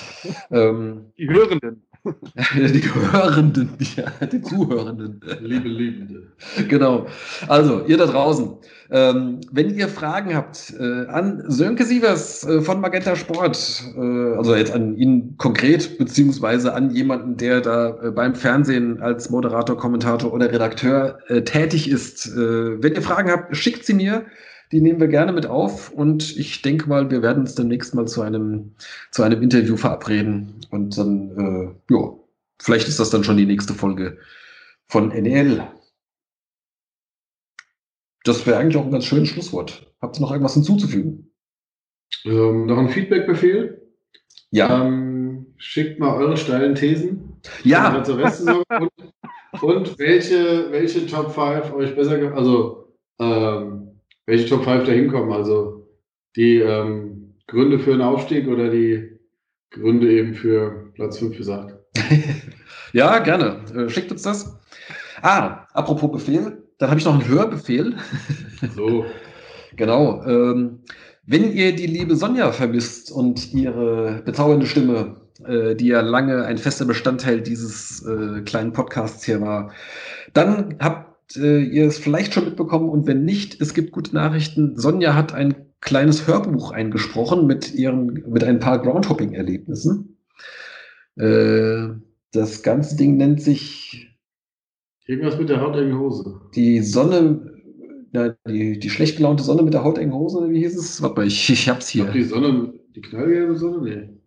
ähm, Die Hörenden. die Hörenden, ja, die Zuhörenden. Liebe Liebende. Genau. Also, ihr da draußen, ähm, wenn ihr Fragen habt äh, an Sönke Sievers äh, von Magenta Sport, äh, also jetzt an ihn konkret, beziehungsweise an jemanden, der da äh, beim Fernsehen als Moderator, Kommentator oder Redakteur äh, tätig ist, äh, wenn ihr Fragen habt, schickt sie mir. Die nehmen wir gerne mit auf und ich denke mal, wir werden uns demnächst mal zu einem, zu einem Interview verabreden und dann, äh, ja, vielleicht ist das dann schon die nächste Folge von N E L. Das wäre eigentlich auch ein ganz schönes Schlusswort. Habt ihr noch irgendwas hinzuzufügen? Ähm, noch ein Feedbackbefehl. Ja. Ähm, schickt mal eure steilen Thesen. Ja. Zur Restsaison und, und welche, welche Top fünf euch besser gefallen, also ähm, welche Top fünf da hinkommen, also die ähm, Gründe für einen Aufstieg oder die Gründe eben für Platz fünf bis acht. Ja, gerne. Äh, schickt uns das. Ah, apropos Befehl, dann habe ich noch einen Hörbefehl. So. Genau. Ähm, wenn ihr die liebe Sonja vermisst und ihre bezaubernde Stimme, äh, die ja lange ein fester Bestandteil dieses äh, kleinen Podcasts hier war, dann habt äh, ihr es vielleicht schon mitbekommen und wenn nicht, es gibt gute Nachrichten. Sonja hat ein kleines Hörbuch eingesprochen mit ihren, mit ein paar Groundhopping-Erlebnissen. Äh, das ganze Ding nennt sich Irgendwas mit der hautengen Hose. die Sonne, na, die, die schlecht gelaunte Sonne mit der hautengen Hose, oder wie hieß es? Warte mal, ich, ich hab's Ich hier. glaub, die Sonne, die knallgelbe Sonne? Nee.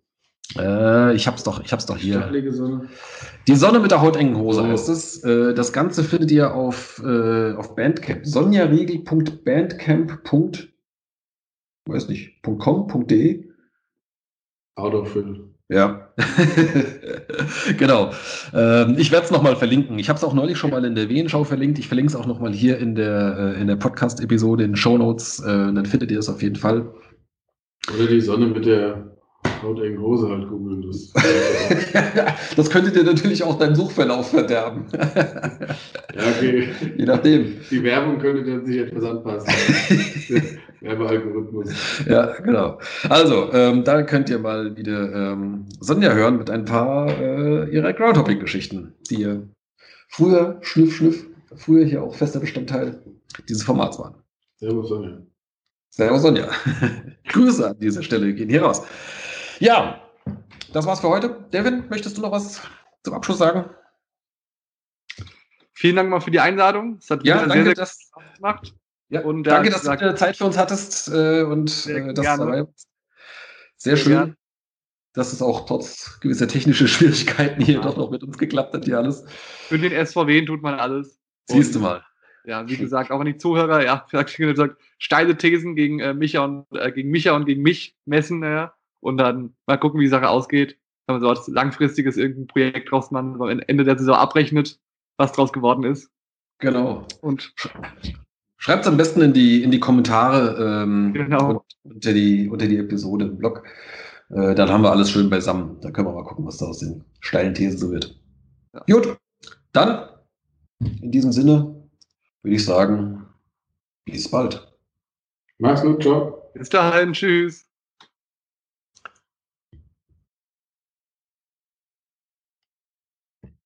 Äh, ich hab's doch, ich hab's doch hier. Stachlige Sonne. Die Sonne mit der hautengen Hose Oh. heißt es. Äh, das Ganze findet ihr auf, äh, auf Bandcamp. sonjariegel punkt bandcamp. Weiß nicht, .com.de. Autofill. Ja, genau. Ähm, ich werde es nochmal verlinken. Ich habe es auch neulich schon mal in der Wehenschau verlinkt. Ich verlinke es auch nochmal hier in der, äh, in der Podcast-Episode, in den Shownotes. Äh, dann findet ihr es auf jeden Fall. Oder die Sonne mit der hautengen Hose halt googeln. Das, Das könnte dir natürlich auch deinen Suchverlauf verderben. ja, okay. Je nachdem. Die Werbung könnte dann sich etwas anpassen. Werbealgorithmus. Ja, genau. Also, ähm, da könnt ihr mal wieder ähm, Sonja hören mit ein paar äh, ihrer Groundhopping-Geschichten, die ihr früher, Schnüff, Schnüff, früher hier auch fester Bestandteil dieses Formats waren. Servus, Sonja. Servus, Sonja. Grüße an dieser Stelle gehen hier raus. Ja, das war's für heute. Devin, möchtest du noch was zum Abschluss sagen? Vielen Dank mal für die Einladung. Es hat Ja, wieder danke, sehr, sehr dass, Spaß gemacht. ja, Und, danke, äh, dass du gesagt- wieder Zeit für uns hattest äh, und Sehr äh, dass gerne. du dabei warst. Sehr, Sehr schön, gerne. dass es auch trotz gewisser technischer Schwierigkeiten hier Ja. doch noch mit uns geklappt hat, hier alles. Für den S V W tut man alles. Siehst du Und, mal. Ja, wie gesagt, auch an die Zuhörer, ja, vielleicht schon gesagt, steile Thesen gegen äh, Micha und äh, gegen Micha und gegen mich messen, ja, und dann mal gucken, wie die Sache ausgeht. Wenn man so was langfristiges irgendein Projekt draus machen, am Ende der Saison abrechnet, was draus geworden ist. Genau. Und Schreibt es am besten in die, in die Kommentare ähm, Genau. und unter, die, unter die Episode im Blog. Äh, dann haben wir alles schön beisammen. Da können wir mal gucken, was da aus den steilen Thesen so wird. Ja. Gut, dann in diesem Sinne würde ich sagen, bis bald. Mach's gut, ciao. bis dahin, tschüss.